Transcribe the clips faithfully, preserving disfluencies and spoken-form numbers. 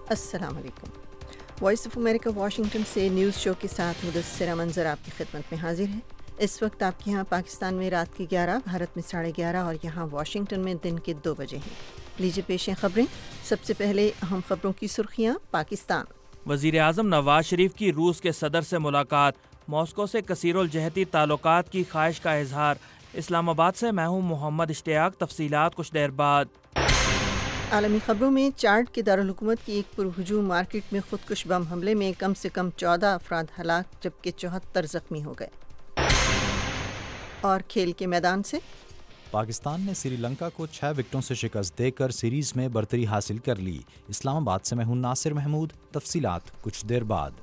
السلام علیکم۔ Voice of America Washington سے نیوز شو کے ساتھ مدثرہ منظر آپ کی خدمت میں حاضر ہے۔ اس وقت آپ کے ہاں پاکستان میں رات کے گیارہ، بھارت میں ساڑھے گیارہ اور یہاں واشنگٹن میں دن کے دو بجے ہیں۔ لیجیے پیش ہیں خبریں۔ سب سے پہلے اہم خبروں کی سرخیاں۔ پاکستان وزیر اعظم نواز شریف کی روس کے صدر سے ملاقات، ماسکو سے کثیر الجہتی تعلقات کی خواہش کا اظہار۔ اسلام آباد سے میں ہوں محمد اشتیاق، تفصیلات کچھ دیر بعد۔ عالمی خبروں میں چاڈ کے دارالحکومت کی ایک پرہجوم مارکیٹ میں خودکش بم حملے میں کم سے کم چودہ افراد ہلاک جبکہ چوہتر زخمی ہو گئے۔ اور کھیل کے میدان سے پاکستان نے سری لنکا کو چھ وکٹوں سے شکست دے کر سیریز میں برتری حاصل کر لی۔ اسلام آباد سے میں ہوں ناصر محمود، تفصیلات کچھ دیر بعد۔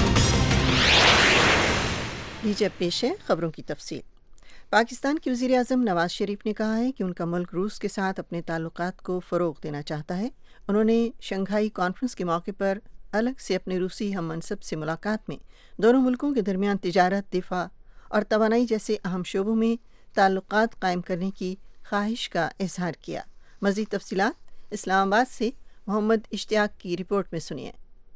لیجیے پیش ہے خبروں کی تفصیل۔ پاکستان کے وزیر اعظم نواز شریف نے کہا ہے کہ ان کا ملک روس کے ساتھ اپنے تعلقات کو فروغ دینا چاہتا ہے۔ انہوں نے شنگھائی کانفرنس کے موقع پر الگ سے اپنے روسی ہم منصب سے ملاقات میں دونوں ملکوں کے درمیان تجارت، دفاع اور توانائی جیسے اہم شعبوں میں تعلقات قائم کرنے کی خواہش کا اظہار کیا۔ مزید تفصیلات اسلام آباد سے محمد اشتیاق کی رپورٹ میں سنیے۔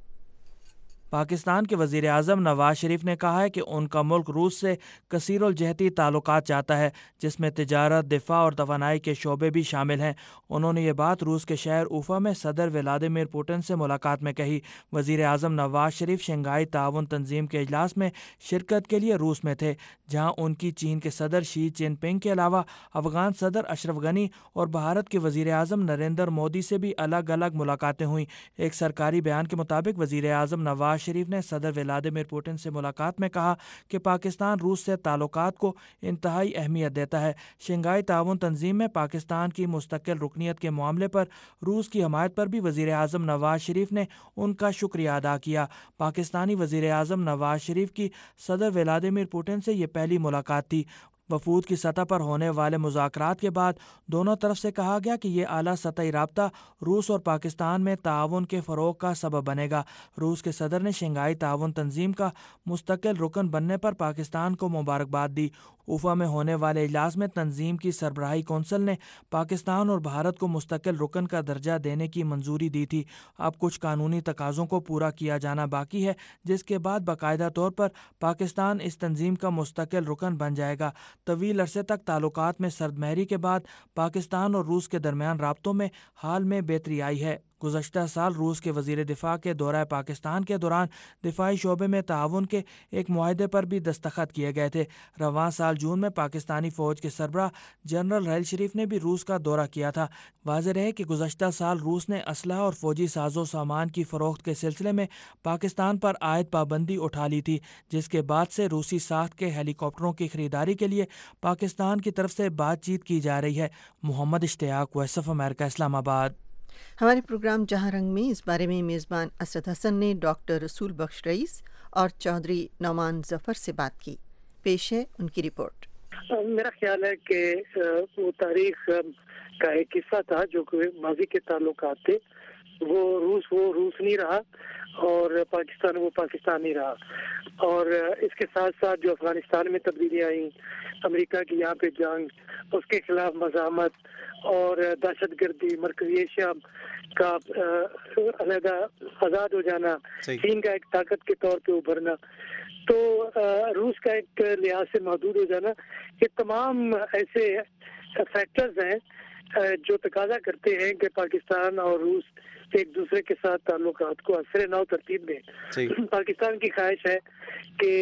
پاکستان کے وزیر اعظم نواز شریف نے کہا ہے کہ ان کا ملک روس سے کثیر الجہتی تعلقات چاہتا ہے، جس میں تجارت، دفاع اور توانائی کے شعبے بھی شامل ہیں۔ انہوں نے یہ بات روس کے شہر اوفا میں صدر ولادیمیر پوٹن سے ملاقات میں کہی۔ وزیر اعظم نواز شریف شنگھائی تعاون تنظیم کے اجلاس میں شرکت کے لیے روس میں تھے، جہاں ان کی چین کے صدر شی جن پنگ کے علاوہ افغان صدر اشرف غنی اور بھارت کے وزیر اعظم نریندر مودی سے بھی الگ الگ ملاقاتیں ہوئیں۔ ایک سرکاری بیان کے مطابق وزیر اعظم نواز شریف نے صدر ولادیمیر پوٹن سے ملاقات میں کہا کہ پاکستان روس سے تعلقات کو انتہائی اہمیت دیتا ہے۔ شنگھائی تعاون تنظیم میں پاکستان کی مستقل رکنیت کے معاملے پر روس کی حمایت پر بھی وزیر اعظم نواز شریف نے ان کا شکریہ ادا کیا۔ پاکستانی وزیر اعظم نواز شریف کی صدر ولادیمیر پوٹن سے یہ پہلی ملاقات تھی۔ وفود کی سطح پر ہونے والے مذاکرات کے بعد دونوں طرف سے کہا گیا کہ یہ اعلیٰ سطحی رابطہ روس اور پاکستان میں تعاون کے فروغ کا سبب بنے گا۔ روس کے صدر نے شنگھائی تعاون تنظیم کا مستقل رکن بننے پر پاکستان کو مبارکباد دی۔ اوفا میں ہونے والے اجلاس میں تنظیم کی سربراہی کونسل نے پاکستان اور بھارت کو مستقل رکن کا درجہ دینے کی منظوری دی تھی۔ اب کچھ قانونی تقاضوں کو پورا کیا جانا باقی ہے، جس کے بعد باقاعدہ طور پر پاکستان اس تنظیم کا مستقل رکن بن جائے گا۔ طویل عرصے تک تعلقات میں سرد مہری کے بعد پاکستان اور روس کے درمیان رابطوں میں حال میں بہتری آئی ہے۔ گزشتہ سال روس کے وزیر دفاع کے دورہ پاکستان کے دوران دفاعی شعبے میں تعاون کے ایک معاہدے پر بھی دستخط کیے گئے تھے۔ رواں سال جون میں پاکستانی فوج کے سربراہ جنرل راحیل شریف نے بھی روس کا دورہ کیا تھا۔ واضح رہے کہ گزشتہ سال روس نے اسلحہ اور فوجی ساز و سامان کی فروخت کے سلسلے میں پاکستان پر عائد پابندی اٹھا لی تھی، جس کے بعد سے روسی ساخت کے ہیلی کاپٹروں کی خریداری کے لیے پاکستان کی طرف سے بات چیت کی جا رہی ہے۔ محمد اشتیاق، وائس آف امریکہ، اسلام آباد۔ ہمارے پروگرام جہاں رنگ میں اس بارے میں میزبان اسد حسن نے ڈاکٹر رسول بخش رئیس اور چودھری نعمان ظفر سے بات کی۔ پیش ہے ان کی رپورٹ۔ میرا خیال ہے کہ وہ تاریخ کا ایک قصہ تھا جو کہ ماضی کے تعلقات تھے، وہ روس وہ روس نہیں رہا اور پاکستان وہ پاکستان نہیں رہا، اور اس کے ساتھ ساتھ جو افغانستان میں تبدیلیاں آئیں، امریکہ کی یہاں پہ جنگ، اس کے خلاف مزاحمت اور دہشت گردی، مرکزی ایشیا کا علیحدہ آزاد ہو جانا، چین کا ایک طاقت کے طور پہ ابھرنا، تو روس کا ایک لحاظ سے محدود ہو جانا، یہ تمام ایسے فیکٹرز ہیں جو تقاضا کرتے ہیں کہ پاکستان اور روس ایک دوسرے کے ساتھ تعلقات کو اثر نو ترتیب دیں۔ پاکستان کی خواہش ہے کہ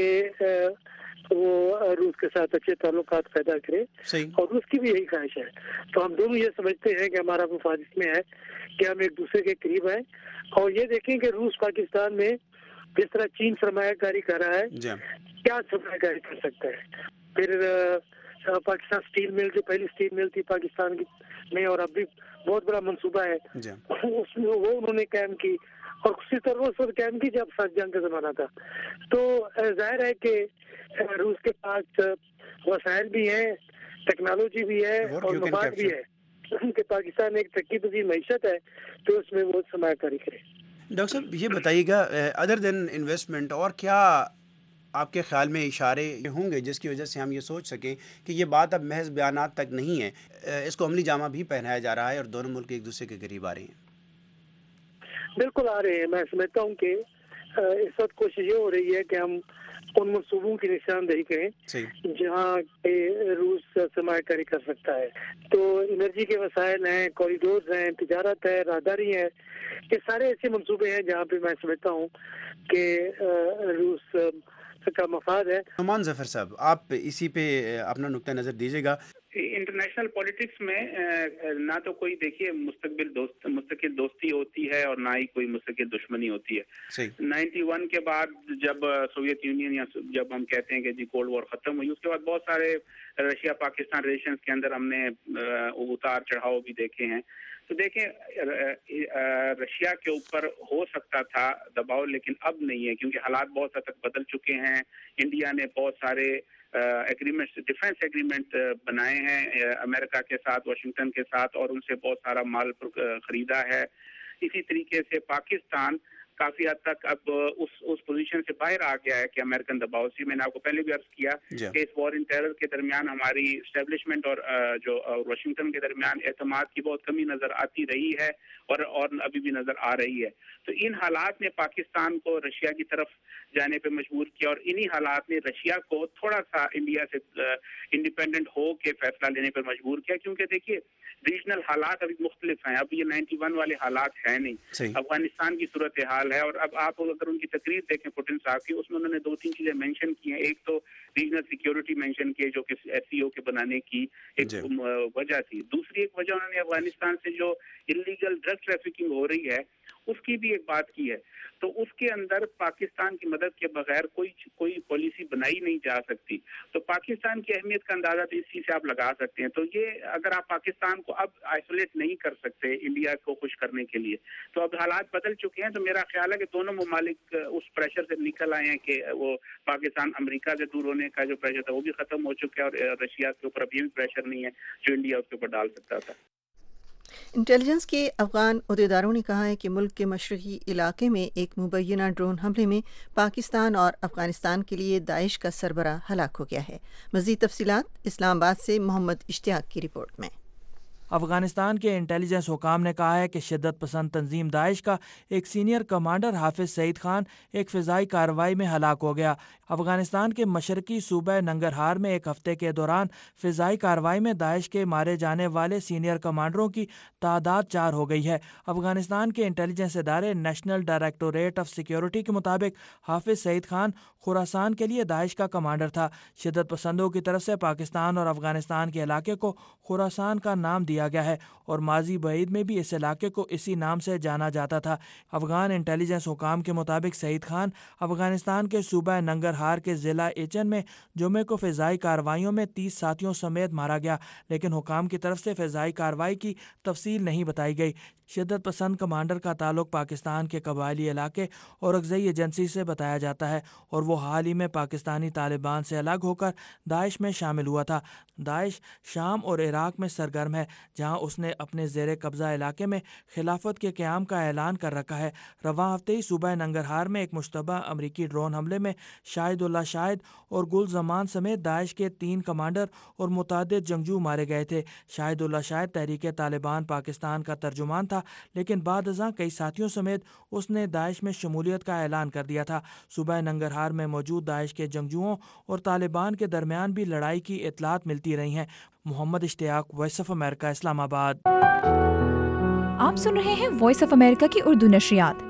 وہ روس کے ساتھ اچھے تعلقات پیدا کرے، اور روس کی بھی یہی خواہش ہے۔ تو ہم دونوں یہ سمجھتے ہیں کہ ہمارا مفاد اس میں ہے کہ ہم ایک دوسرے کے قریب ہیں، اور یہ دیکھیں کہ روس پاکستان میں جس طرح چین سرمایہ کاری کر رہا ہے، کیا سرمایہ کاری کر سکتا ہے۔ پھر پاکستان سٹیل مل، جو پہلی سٹیل مل تھی پاکستان کی میں، اور اب بھی بہت بڑا منصوبہ ہے، اس میں وہ انہوں نے قائم کی، اور اسی طرح اس وقت قائم کی جب سرد جنگ کا زمانہ تھا۔ تو ظاہر ہے کہ روس کے پاس وسائل بھی ہیں، ٹیکنالوجی بھی ہے اور مفاد بھی ہے کہ پاکستان ایک ترقی پذیر معیشت ہے، تو اس میں وہ سرمایہ کاری کرے۔ ڈاکٹر صاحب یہ بتائیے گا، ادر دین انویسٹمنٹ اور کیا آپ کے خیال میں اشارے ہوں گے جس کی وجہ سے ہم یہ سوچ سکیں کہ یہ بات اب محض بیانات تک نہیں ہے، اس کو عملی جامہ بھی پہنایا جا رہا ہے اور دونوں ملک ایک دوسرے کے قریب آ رہے ہیں؟ بالکل آ رہے ہیں. میں سمجھتا ہوں کہ اس وقت کوشش یہ ہو رہی ہے کہ ہم ان منصوبوں کی نشاندہی کریں جہاں پہ روس سرمایہ کاری کر سکتا ہے. تو انرجی کے وسائل ہیں, کوریڈورز ہیں, تجارت ہے, راہداری ہے, یہ سارے ایسے منصوبے ہیں جہاں پہ میں سمجھتا ہوں کہ روس کا مفاد ہے. نعمان ظفر صاحب, آپ اسی پہ اپنا نقطہ نظر دیجیے گا. انٹرنیشنل پالیٹکس میں نہ تو کوئی دیکھیے مستقبل دوست مستقل دوستی ہوتی ہے اور نہ ہی کوئی مستقل دشمنی ہوتی ہے. نائنٹی ون کے بعد جب سوویت یونین یا جب ہم کہتے ہیں کہ جی کولڈ وار ختم ہوئی, اس کے بعد بہت سارے رشیا پاکستان ریلیشنز کے اندر ہم نے اتار چڑھاؤ بھی دیکھے ہیں. تو دیکھیں رشیا کے اوپر ہو سکتا تھا دباؤ, لیکن اب نہیں ہے, کیونکہ حالات بہت حد تک بدل چکے ہیں. انڈیا نے بہت سارے ایگریمنٹ ڈیفنس ایگریمنٹ بنائے ہیں امریکہ کے ساتھ, واشنگٹن کے ساتھ, اور ان سے بہت سارا مال خریدا ہے. اسی طریقے سے پاکستان کافی حد تک اب اس اس پوزیشن سے باہر آ گیا ہے کہ امریکن دباؤ سے. میں نے آپ کو پہلے بھی عرض کیا کہ اس وار ان ٹیرر کے درمیان ہماری اسٹیبلشمنٹ اور جو واشنگٹن کے درمیان اعتماد کی بہت کمی نظر آتی رہی ہے اور اور ابھی بھی نظر آ رہی ہے. تو ان حالات نے پاکستان کو رشیا کی طرف جانے پہ مجبور کیا, اور انہی حالات نے رشیا کو تھوڑا سا انڈیا سے انڈیپینڈنٹ ہو کے فیصلہ لینے پر مجبور کیا. کیونکہ دیکھیے ریجنل حالات ابھی مختلف ہیں, اب یہ نائنٹی ون والے حالات ہیں نہیں. افغانستان کی صورتحال ہے, اور اب آپ اگر ان کی تقریر دیکھیں پوٹن صاحب کی, اس میں انہوں نے دو تین چیزیں مینشن کی ہیں. ایک تو ریجنل سیکیورٹی مینشن کی جو کہ ایس سی او کے بنانے کی ایک وجہ تھی. دوسری ایک وجہ انہوں نے افغانستان سے جو انلیگل ڈرگ ٹریفکنگ ہو رہی ہے اس کی بھی ایک بات کی ہے. تو اس کے اندر پاکستان کی مدد کے بغیر کوئی کوئی پالیسی بنائی نہیں جا سکتی. تو پاکستان کی اہمیت کا اندازہ تو اس چیز سے آپ لگا سکتے ہیں. تو یہ اگر آپ پاکستان کو اب آئسولیٹ نہیں کر سکتے انڈیا کو خوش کرنے کے لیے, تو اب حالات بدل چکے ہیں. تو میرا خیال ہے کہ دونوں ممالک اس پریشر سے نکل آئے ہیں کہ وہ پاکستان امریکہ سے دور ہونے کا جو پریشر تھا وہ بھی ختم ہو چکا ہے, اور رشیا کے اوپر اب یہ بھی پریشر نہیں ہے جو انڈیا اس کے اوپر ڈال سکتا تھا. انٹیلیجنس کے افغان عہدیداروں نے کہا ہے کہ ملک کے مشرقی علاقے میں ایک مبینہ ڈرون حملے میں پاکستان اور افغانستان کے لیے داعش کا سربراہ ہلاک ہو گیا ہے. مزید تفصیلات اسلام آباد سے محمد اشتیاق کی رپورٹ میں. افغانستان کے انٹیلیجنس حکام نے کہا ہے کہ شدت پسند تنظیم داعش کا ایک سینئر کمانڈر حافظ سعید خان ایک فضائی کارروائی میں ہلاک ہو گیا. افغانستان کے مشرقی صوبہ ننگرہار میں ایک ہفتے کے دوران فضائی کارروائی میں داعش کے مارے جانے والے سینئر کمانڈروں کی تعداد چار ہو گئی ہے. افغانستان کے انٹیلیجنس ادارے نیشنل ڈائریکٹوریٹ آف سیکیورٹی کے مطابق حافظ سعید خان خراسان کے لیے داعش کا کمانڈر تھا. شدت پسندوں کی طرف سے پاکستان اور افغانستان کے علاقے کو خراسان کا نام دیا گیا ہے, اور ماضی بعید میں بھی اس علاقے کو اسی نام سے جانا جاتا تھا. افغان انٹیلیجنس حکام کے مطابق سعید خان افغانستان کے صوبہ ننگرہار کے ضلع ایچن میں جمعے کو فضائی کارروائیوں میں تیس ساتھیوں سمیت مارا گیا, لیکن حکام کی طرف سے فضائی کارروائی کی تفصیل نہیں بتائی گئی. شدت پسند کمانڈر کا تعلق پاکستان کے قبائلی علاقے اور اورکزئی ایجنسی سے بتایا جاتا ہے, اور وہ حال ہی میں پاکستانی طالبان سے الگ ہو کر داعش میں شامل ہوا تھا. داعش شام اور عراق میں سرگرم ہے, جہاں اس نے اپنے زیر قبضہ علاقے میں خلافت کے قیام کا اعلان کر رکھا ہے. رواں ہفتے ہی صوبہ ننگرہار میں ایک مشتبہ امریکی ڈرون حملے میں شاہد اللہ شاہد اور گل زمان سمیت داعش کے تین کمانڈر اور متعدد جنگجو مارے گئے تھے. شاہد اللہ شاہد تحریک طالبان پاکستان کا ترجمان تھا, لیکن بعد ازاں کئی ساتھیوں سمیت اس نے داعش میں شمولیت کا اعلان کر دیا تھا. صوبہ ننگرہار میں موجود داعش کے جنگجوؤں اور طالبان کے درمیان بھی لڑائی کی اطلاعات ملتی رہی ہیں. محمد اشتیاق, وائس آف امریکہ, اسلام آباد. آپ سن رہے ہیں وائس آف امریکہ کی اردو نشریات.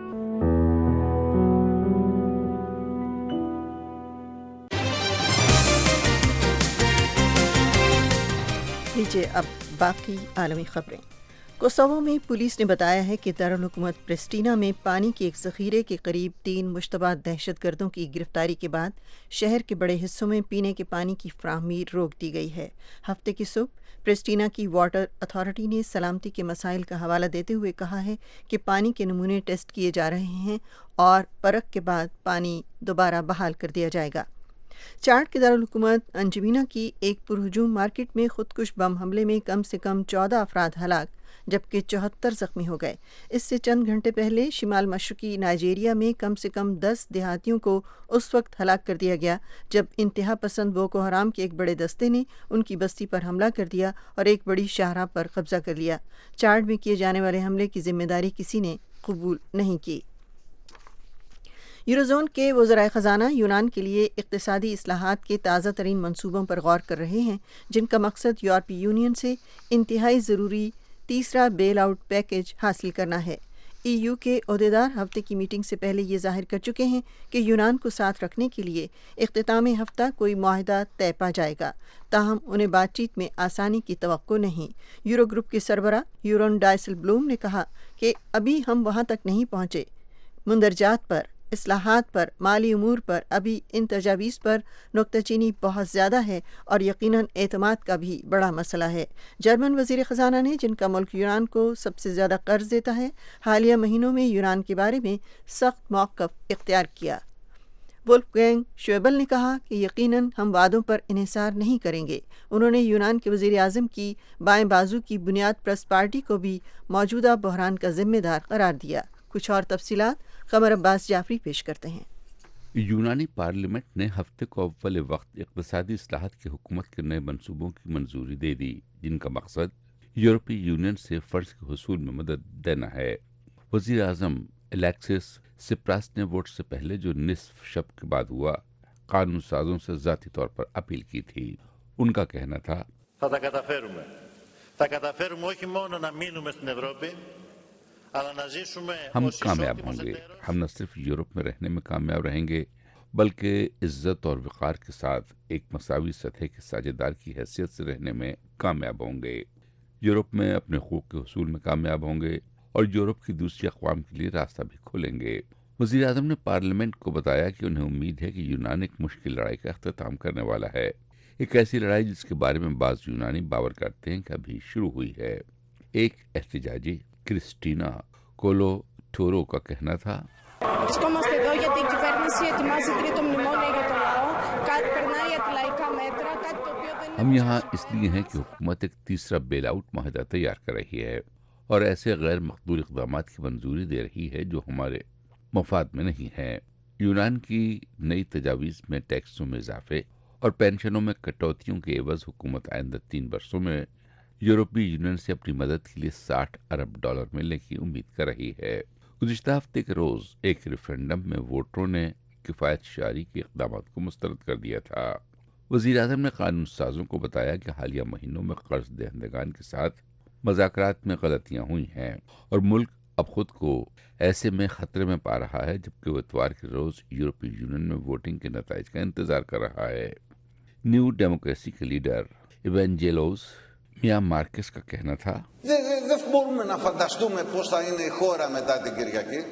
لیجیے اب باقی عالمی خبریں. کوسوو میں پولیس نے بتایا ہے کہ دارالحکومت پریسٹینا میں پانی کے ایک ذخیرے کے قریب تین مشتبہ دہشت گردوں کی گرفتاری کے بعد شہر کے بڑے حصوں میں پینے کے پانی کی فراہمی روک دی گئی ہے. ہفتے کی صبح پریسٹینا کی واٹر اتھارٹی نے سلامتی کے مسائل کا حوالہ دیتے ہوئے کہا ہے کہ پانی کے نمونے ٹیسٹ کیے جا رہے ہیں اور پرکھ کے بعد پانی دوبارہ بحال کر دیا جائے گا. چاڈ کے دارالحکومت انجمینا کی ایک پرہجوم مارکیٹ میں خودکش بم حملے میں کم سے کم چودہ افراد ہلاک جبکہ چوہتر زخمی ہو گئے. اس سے چند گھنٹے پہلے شمال مشرقی نائجیریا میں کم سے کم دس دیہاتیوں کو اس وقت ہلاک کر دیا گیا جب انتہا پسند بوکو حرام کے ایک بڑے دستے نے ان کی بستی پر حملہ کر دیا اور ایک بڑی شاہراہ پر قبضہ کر لیا. چاڈ میں کیے جانے والے حملے کی ذمہ داری کسی نے قبول نہیں کی۔ یوروزون کے وزرائے خزانہ یونان کے لیے اقتصادی اصلاحات کے تازہ ترین منصوبوں پر غور کر رہے ہیں، جن کا مقصد یورپی یونین سے انتہائی ضروری تیسرا بیل آؤٹ پیکیج حاصل کرنا ہے۔ ای یو کے عہدیدار ہفتے کی میٹنگ سے پہلے یہ ظاہر کر چکے ہیں کہ یونان کو ساتھ رکھنے کے لیے اختتام ہفتہ کوئی معاہدہ طے پا جائے گا، تاہم انہیں بات چیت میں آسانی کی توقع نہیں۔ یورو گروپ کے سربراہ یورون ڈائسل بلوم نے کہا کہ ابھی ہم وہاں تک نہیں پہنچے، مندرجات پر، اصلاحات پر، مالی امور پر ابھی ان تجاویز پر نکتہ چینی بہت زیادہ ہے اور یقیناً اعتماد کا بھی بڑا مسئلہ ہے۔ جرمن وزیر خزانہ نے، جن کا ملک یونان کو سب سے زیادہ قرض دیتا ہے، حالیہ مہینوں میں یونان کے بارے میں سخت موقف اختیار کیا۔ وولفگینگ شویبل نے کہا کہ یقیناً ہم وعدوں پر انحصار نہیں کریں گے۔ انہوں نے یونان کے وزیر اعظم کی بائیں بازو کی بنیاد پرست پارٹی کو بھی موجودہ بحران کا ذمہ دار قرار دیا۔ کچھ اور تفصیلات قمر عباس جعفری پیش کرتے ہیں۔ یونانی پارلیمنٹ نے ہفتے کو اول وقت اقتصادی اصلاحات کی حکومت کے نئے منصوبوں کی منظوری دے دی، جن کا مقصد یورپی یونین سے فرض کے حصول میں مدد دینا ہے۔ وزیر اعظم الیکسس سپراس نے ووٹ سے پہلے جو نصف شب کے بعد ہوا، قانون سازوں سے ذاتی طور پر اپیل کی تھی۔ ان کا کہنا تھا Θα τα καταφέρουμε. Θα καταφέρουμε όχι μόνο να μείνουμε στην Ευρώπη, ہم کامیاب ہوں گے۔ ہم نہ صرف یورپ میں رہنے میں کامیاب رہیں گے، بلکہ عزت اور وقار کے ساتھ ایک مساوی سطح کے ساجھیدار کی حیثیت سے رہنے میں کامیاب ہوں گے۔ یورپ میں اپنے حقوق کے حصول میں کامیاب ہوں گے اور یورپ کی دوسری اقوام کے لیے راستہ بھی کھولیں گے۔ وزیر اعظم نے پارلیمنٹ کو بتایا کہ انہیں امید ہے کہ یونان ایک مشکل لڑائی کا اختتام کرنے والا ہے، ایک ایسی لڑائی جس کے بارے میں بعض یونانی باور کرتے ہیں کہ ابھی شروع ہوئی ہے۔ ایک احتجاجی کرسٹینا کولو ٹورو کا کہنا تھا ہم یہاں اس لیے ہیں کہ حکومت ایک تیسرا بیل آؤٹ معاہدہ تیار کر رہی ہے اور ایسے غیر مقدور اقدامات کی منظوری دے رہی ہے جو ہمارے مفاد میں نہیں ہیں۔ یونان کی نئی تجاویز میں ٹیکسوں میں اضافے اور پینشنوں میں کٹوتیوں کے عوض حکومت آئندہ تین برسوں میں یورپی یونین سے اپنی مدد کے لیے ساٹھ ارب ڈالر ملنے کی امید کر رہی ہے۔ گزشتہ ہفتے کے روز ایک ریفرینڈم میں ووٹروں نے کفایت شعاری کے اقدامات کو مسترد کر دیا تھا۔ وزیر اعظم نے قانون سازوں کو بتایا کہ حالیہ مہینوں میں قرض دہندگان کے ساتھ مذاکرات میں غلطیاں ہوئی ہیں اور ملک اب خود کو ایسے میں خطرے میں پا رہا ہے جبکہ وہ اتوار کے روز یورپی یونین میں ووٹنگ کے نتائج کا انتظار کر رہا ہے۔ نیو ڈیموکریسی کے لیڈر ایونجیلوس میاں مارکس کا کہنا تھا Δεν μπορούμε να φανταστούμε πώς θα είναι η χώρα μετά την Κυριακή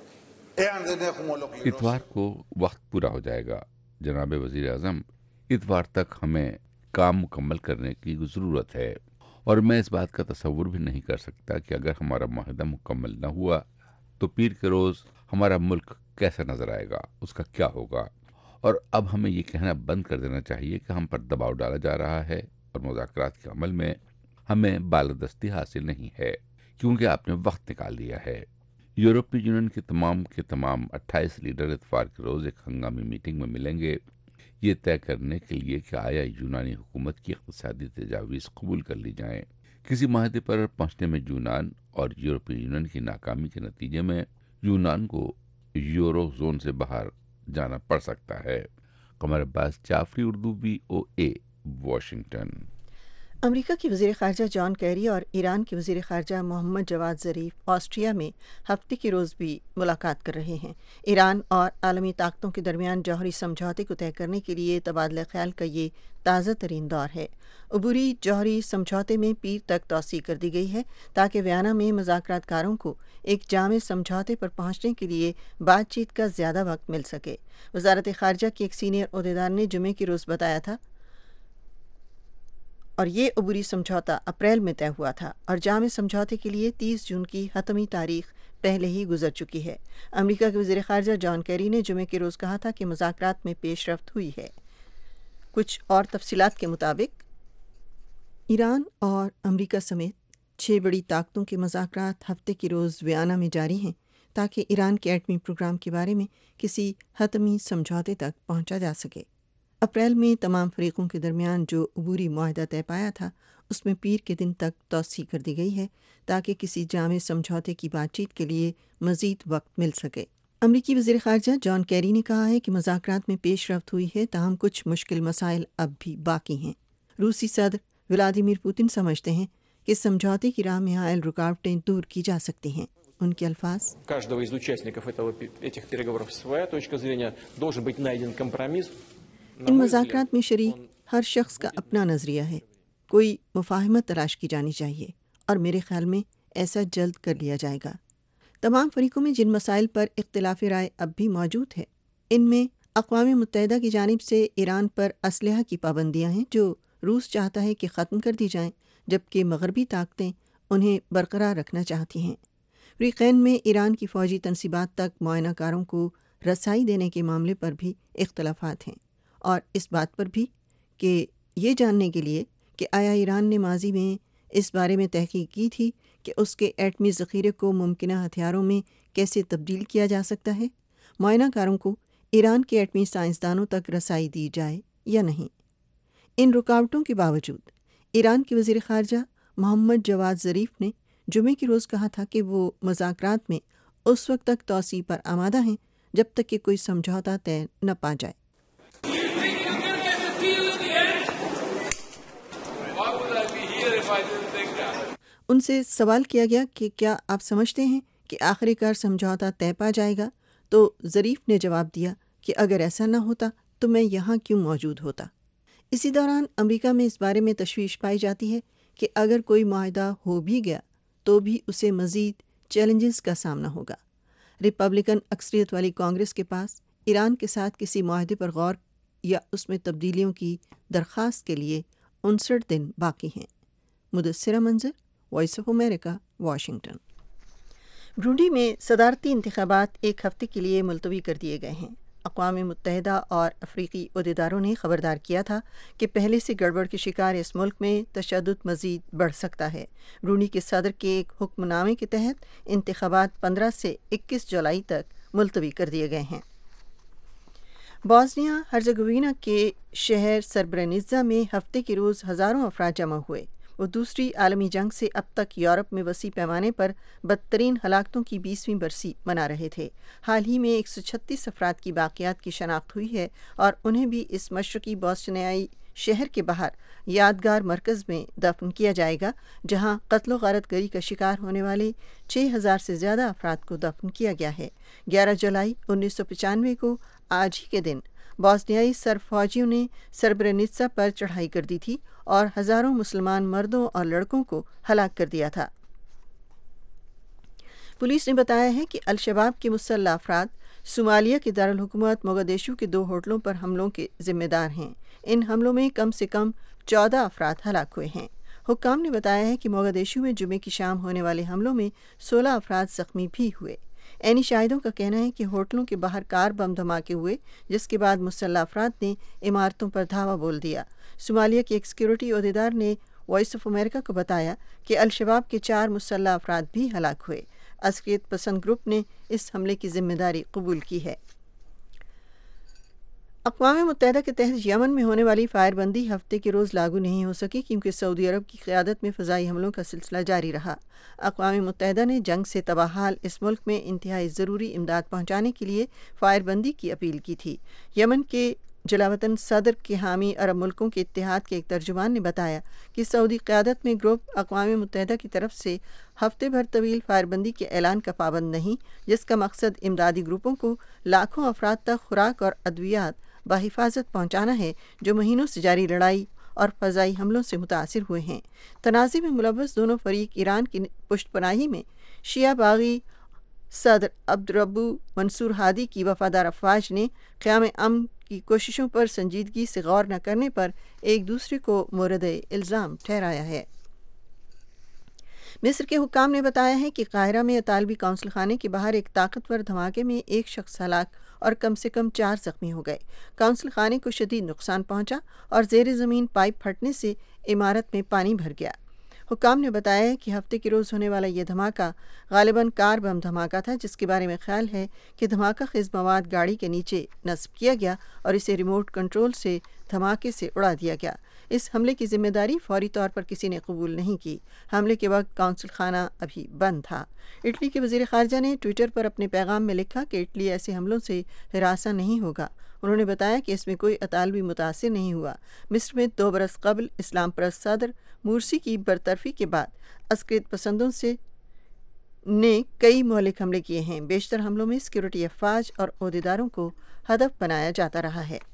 εάν δεν έχουμε ολοκληρώσει. اتوار کو وقت پورا ہو جائے گا جناب وزیر اعظم، اتوار تک ہمیں کام مکمل کرنے کی ضرورت ہے اور میں اس بات کا تصور بھی نہیں کر سکتا کہ اگر ہمارا معاہدہ مکمل نہ ہوا تو پیر کے روز ہمارا ملک کیسا نظر آئے گا، اس کا کیا ہوگا۔ اور اب ہمیں یہ کہنا بند کر دینا چاہیے کہ ہم پر دباؤ ڈالا جا رہا ہے اور مذاکرات کے عمل میں ہمیں بالادستی حاصل نہیں ہے کیونکہ آپ نے وقت نکال دیا ہے۔ یورپی یونین کے تمام کے تمام اٹھائیس لیڈر اتوار کے روز ایک ہنگامی میٹنگ میں ملیں گے، یہ طے کرنے کے لیے کہ آیا یونانی حکومت کی اقتصادی تجاویز قبول کر لی جائیں۔ کسی معاہدے پر پہنچنے میں یونان اور یورپی یونین کی ناکامی کے نتیجے میں یونان کو یورو زون سے باہر جانا پڑ سکتا ہے۔ Qamar Abbas Jafri, Urdu B O A, Washington. امریکہ کی وزیر خارجہ جان کیری اور ایران کے وزیر خارجہ محمد جواد ظریف آسٹریا میں ہفتے کے روز بھی ملاقات کر رہے ہیں۔ ایران اور عالمی طاقتوں کے درمیان جوہری سمجھوتے کو طے کرنے کے لیے تبادلہ خیال کا یہ تازہ ترین دور ہے۔ عبوری جوہری سمجھوتے میں پیر تک توسیع کر دی گئی ہے تاکہ ویانا میں مذاکرات کاروں کو ایک جامع سمجھوتے پر پہنچنے کے لیے بات چیت کا زیادہ وقت مل سکے۔ وزارت خارجہ کے ایک سینئر عہدیدار نے جمعے کے روز بتایا تھا اور یہ عبوری سمجھوتا اپریل میں طے ہوا تھا اور جامع سمجھوتے کے لیے تیس جون کی حتمی تاریخ پہلے ہی گزر چکی ہے۔ امریکہ کے وزیر خارجہ جان کیری نے جمعے کے روز کہا تھا کہ مذاکرات میں پیش رفت ہوئی ہے۔ کچھ اور تفصیلات کے مطابق ایران اور امریکہ سمیت چھ بڑی طاقتوں کے مذاکرات ہفتے کے روز ویانا میں جاری ہیں تاکہ ایران کے ایٹمی پروگرام کے بارے میں کسی حتمی سمجھوتے تک پہنچا جا سکے۔ اپریل میں تمام فریقوں کے درمیان جو عبوری معاہدہ طے پایا تھا اس میں پیر کے دن تک توسیع کر دی گئی ہے تاکہ کسی جامع سمجھوتے کی بات چیت کے لیے مزید وقت مل سکے۔ امریکی وزیر خارجہ جان کیری نے کہا ہے کہ مذاکرات میں پیش رفت ہوئی ہے، تاہم کچھ مشکل مسائل اب بھی باقی ہیں۔ روسی صدر ولادیمیر پوتن سمجھتے ہیں کہ سمجھوتے کی راہ میں حائل رکاوٹیں دور کی جا سکتی ہیں۔ ان کے الفاظ: ان مذاکرات میں شریک ہر شخص کا اپنا نظریہ ہے، کوئی مفاہمت تلاش کی جانی چاہیے اور میرے خیال میں ایسا جلد کر لیا جائے گا۔ تمام فریقوں میں جن مسائل پر اختلاف رائے اب بھی موجود ہے، ان میں اقوام متحدہ کی جانب سے ایران پر اسلحہ کی پابندیاں ہیں جو روس چاہتا ہے کہ ختم کر دی جائیں، جبکہ مغربی طاقتیں انہیں برقرار رکھنا چاہتی ہیں۔ فریقین میں ایران کی فوجی تنصیبات تک معائنہ کاروں کو رسائی دینے کے معاملے پر بھی اختلافات ہیں، اور اس بات پر بھی کہ یہ جاننے کے لیے کہ آیا ایران نے ماضی میں اس بارے میں تحقیق کی تھی کہ اس کے ایٹمی ذخیرے کو ممکنہ ہتھیاروں میں کیسے تبدیل کیا جا سکتا ہے، معائنہ کاروں کو ایران کے ایٹمی سائنسدانوں تک رسائی دی جائے یا نہیں۔ ان رکاوٹوں کے باوجود ایران کے وزیر خارجہ محمد جواد ظریف نے جمعے کے روز کہا تھا کہ وہ مذاکرات میں اس وقت تک توسیع پر آمادہ ہیں جب تک کہ کوئی سمجھوتا طے نہ پا جائے۔ ان سے سوال کیا گیا کہ کیا آپ سمجھتے ہیں کہ آخری کار سمجھوتا طے پا جائے گا، تو ظریف نے جواب دیا کہ اگر ایسا نہ ہوتا تو میں یہاں کیوں موجود ہوتا۔ اسی دوران امریکہ میں اس بارے میں تشویش پائی جاتی ہے کہ اگر کوئی معاہدہ ہو بھی گیا تو بھی اسے مزید چیلنجز کا سامنا ہوگا۔ ریپبلکن اکثریت والی کانگریس کے پاس ایران کے ساتھ کسی معاہدے پر غور یا اس میں تبدیلیوں کی درخواست کے لیے انسٹھ دن باقی ہیں۔ Mudassira Manzar, voice of America, Washington. Burundi میں صدارتی انتخابات ایک ہفتے کے لیے ملتوی کر دیے گئے ہیں۔ اقوام متحدہ اور افریقی عہدیداروں نے خبردار کیا تھا کہ پہلے سے گڑبڑ کے شکار اس ملک میں تشدد مزید بڑھ سکتا ہے۔ برونڈی کے صدر کے ایک حکم نامے کے تحت انتخابات پندرہ سے اکیس جولائی تک ملتوی کر دیے گئے ہیں۔ بوسنیا ہرزیگووینا کے شہر سربرینیزا میں ہفتے کے روز ہزاروں افراد جمع ہوئے۔ وہ دوسری عالمی جنگ سے اب تک یورپ میں وسیع پیمانے پر بدترین ہلاکتوں کی بیسویں برسی منا رہے تھے۔ حال ہی میں ایک سو چھتیس افراد کی باقیات کی شناخت ہوئی ہے اور انہیں بھی اس مشرقی بوسنیائی شہر کے باہر یادگار مرکز میں دفن کیا جائے گا، جہاں قتل و غارت گری کا شکار ہونے والے چھ ہزار سے زیادہ افراد کو دفن کیا گیا ہے۔ گیارہ جولائی انیس سو پچانوے کو آج ہی کے دن بوسنیائی سرب فوجیوں نے سربرینیتسا پر چڑھائی کر دی تھی اور ہزاروں مسلمان مردوں اور لڑکوں کو ہلاک کر دیا تھا۔ پولیس نے بتایا ہے کہ الشباب کے مسلح افراد صومالیہ کے دارالحکومت موگادیشو کے دو ہوٹلوں پر حملوں کے ذمہ دار ہیں۔ ان حملوں میں کم سے کم چودہ افراد ہلاک ہوئے ہیں۔ حکام نے بتایا ہے کہ موگادیشو میں جمعے کی شام ہونے والے حملوں میں سولہ افراد زخمی بھی ہوئے۔ عینی شاہدوں کا کہنا ہے کہ ہوٹلوں کے باہر کار بم دھماکے ہوئے، جس کے بعد مسلح افراد نے عمارتوں پر دھاوا بول دیا۔ صومالیہ کے ایک سیکورٹی عہدیدار نے وائس آف امریکہ کو بتایا کہ الشباب کے چار مسلح افراد بھی ہلاک ہوئے۔ عسکریت پسند گروپ نے اس حملے کی ذمہ داری قبول کی ہے۔ اقوام متحدہ کے تحت یمن میں ہونے والی فائر بندی ہفتے کے روز لاگو نہیں ہو سکی کیونکہ سعودی عرب کی قیادت میں فضائی حملوں کا سلسلہ جاری رہا۔ اقوام متحدہ نے جنگ سے تباہ حال اس ملک میں انتہائی ضروری امداد پہنچانے کے لیے فائر بندی کی اپیل کی تھی۔ یمن کے جلاوطن صدر کے حامی عرب ملکوں کے اتحاد کے ایک ترجمان نے بتایا کہ سعودی قیادت میں گروپ اقوام متحدہ کی طرف سے ہفتے بھر طویل فائر بندی کے اعلان کا پابند نہیں، جس کا مقصد امدادی گروپوں کو لاکھوں افراد تک خوراک اور ادویات بحفاظت پہنچانا ہے جو مہینوں سے جاری لڑائی اور فضائی حملوں سے متاثر ہوئے ہیں۔ تنازع میں ملوث دونوں فریق ایران کی پشت پناہی میں شیعہ باغی صدر عبدالربو منصور ہادی کی وفادار افواج نے قیام امن کی کوششوں پر سنجیدگی سے غور نہ کرنے پر ایک دوسرے کو مورد الزام ٹھہرایا ہے۔ مصر کے حکام نے بتایا ہے کہ قاہرہ میں اطالوی قونصل خانے کے باہر ایک طاقتور دھماکے میں ایک شخص ہلاک اور کم سے کم چار زخمی ہو گئے۔ قونصل خانے کو شدید نقصان پہنچا اور زیر زمین پائپ پھٹنے سے عمارت میں پانی بھر گیا۔ حکام نے بتایا کہ ہفتے کے روز ہونے والا یہ دھماکہ غالباً کار بم دھماکہ تھا، جس کے بارے میں خیال ہے کہ دھماکہ خیز مواد گاڑی کے نیچے نصب کیا گیا اور اسے ریموٹ کنٹرول سے دھماکے سے اڑا دیا گیا۔ اس حملے کی ذمہ داری فوری طور پر کسی نے قبول نہیں کی۔ حملے کے وقت قونصل خانہ ابھی بند تھا۔ اٹلی کے وزیر خارجہ نے ٹویٹر پر اپنے پیغام میں لکھا کہ اٹلی ایسے حملوں سے ہراساں نہیں ہوگا۔ انہوں نے بتایا کہ اس میں کوئی اطالوی متاثر نہیں ہوا۔ مصر میں دو برس قبل اسلام پرست صدر مورسی کی برطرفی کے بعد عسکریت پسندوں سے نے کئی مہلک حملے کیے ہیں۔ بیشتر حملوں میں سیکورٹی افواج اور عہدیداروں کو ہدف بنایا جاتا رہا ہے۔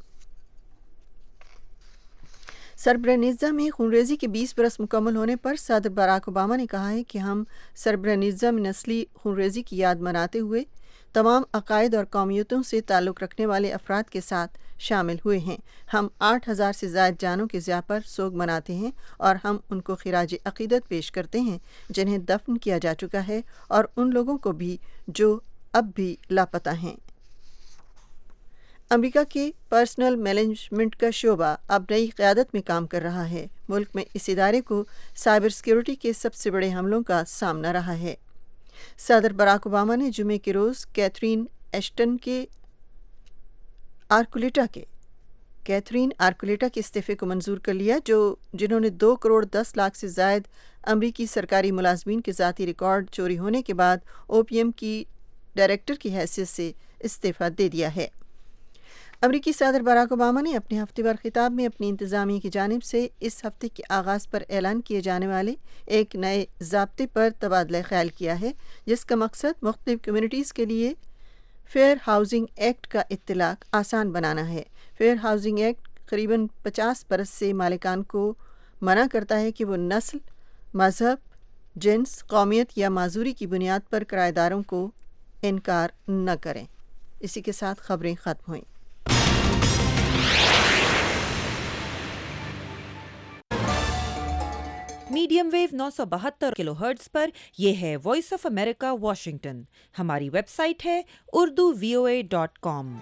سربرینیزا میں خونریزی کے بیس برس مکمل ہونے پر صدر باراک اوباما نے کہا ہے کہ ہم سربرینیزا میں نسلی خونریزی کی یاد مناتے ہوئے تمام عقائد اور قومیتوں سے تعلق رکھنے والے افراد کے ساتھ شامل ہوئے ہیں۔ ہم آٹھ ہزار سے زائد جانوں کے ضیاع پر سوگ مناتے ہیں اور ہم ان کو خراج عقیدت پیش کرتے ہیں جنہیں دفن کیا جا چکا ہے اور ان لوگوں کو بھی جو اب بھی لاپتہ ہیں۔ امریکہ کے پرسنل مینجمنٹ کا شعبہ اب نئی قیادت میں کام کر رہا ہے۔ ملک میں اس ادارے کو سائبر سیکیورٹی کے سب سے بڑے حملوں کا سامنا رہا ہے۔ صدر باراک اوباما نے جمعے کے روز کیتھرین ایشٹن کے آرکولیٹا کے کیتھرین آرکولیٹا کے استعفے کو منظور کر لیا، جو جنہوں نے دو کروڑ دس لاکھ سے زائد امریکی سرکاری ملازمین کے ذاتی ریکارڈ چوری ہونے کے بعد او پی ایم کی ڈائریکٹر کی حیثیت سے استعفیٰ دے دیا ہے۔ امریکی صدر باراک اوباما نے اپنے ہفتے بھر خطاب میں اپنی انتظامیہ کی جانب سے اس ہفتے کے آغاز پر اعلان کیے جانے والے ایک نئے ضابطے پر تبادلہ خیال کیا ہے، جس کا مقصد مختلف کمیونٹیز کے لیے فیئر ہاؤسنگ ایکٹ کا اطلاق آسان بنانا ہے۔ فیئر ہاؤسنگ ایکٹ قریباً پچاس برس سے مالکان کو منع کرتا ہے کہ وہ نسل، مذہب، جنس، قومیت یا معذوری کی بنیاد پر کرایہ داروں کو انکار نہ کریں۔ اسی کے ساتھ خبریں ختم ہوئیں۔ میڈیم ویو نو سو بہتر کلو ہرٹز پر یہ ہے وائس آف امریکہ واشنگٹن۔ ہماری ویب سائٹ ہے Urdu V O A dot کام۔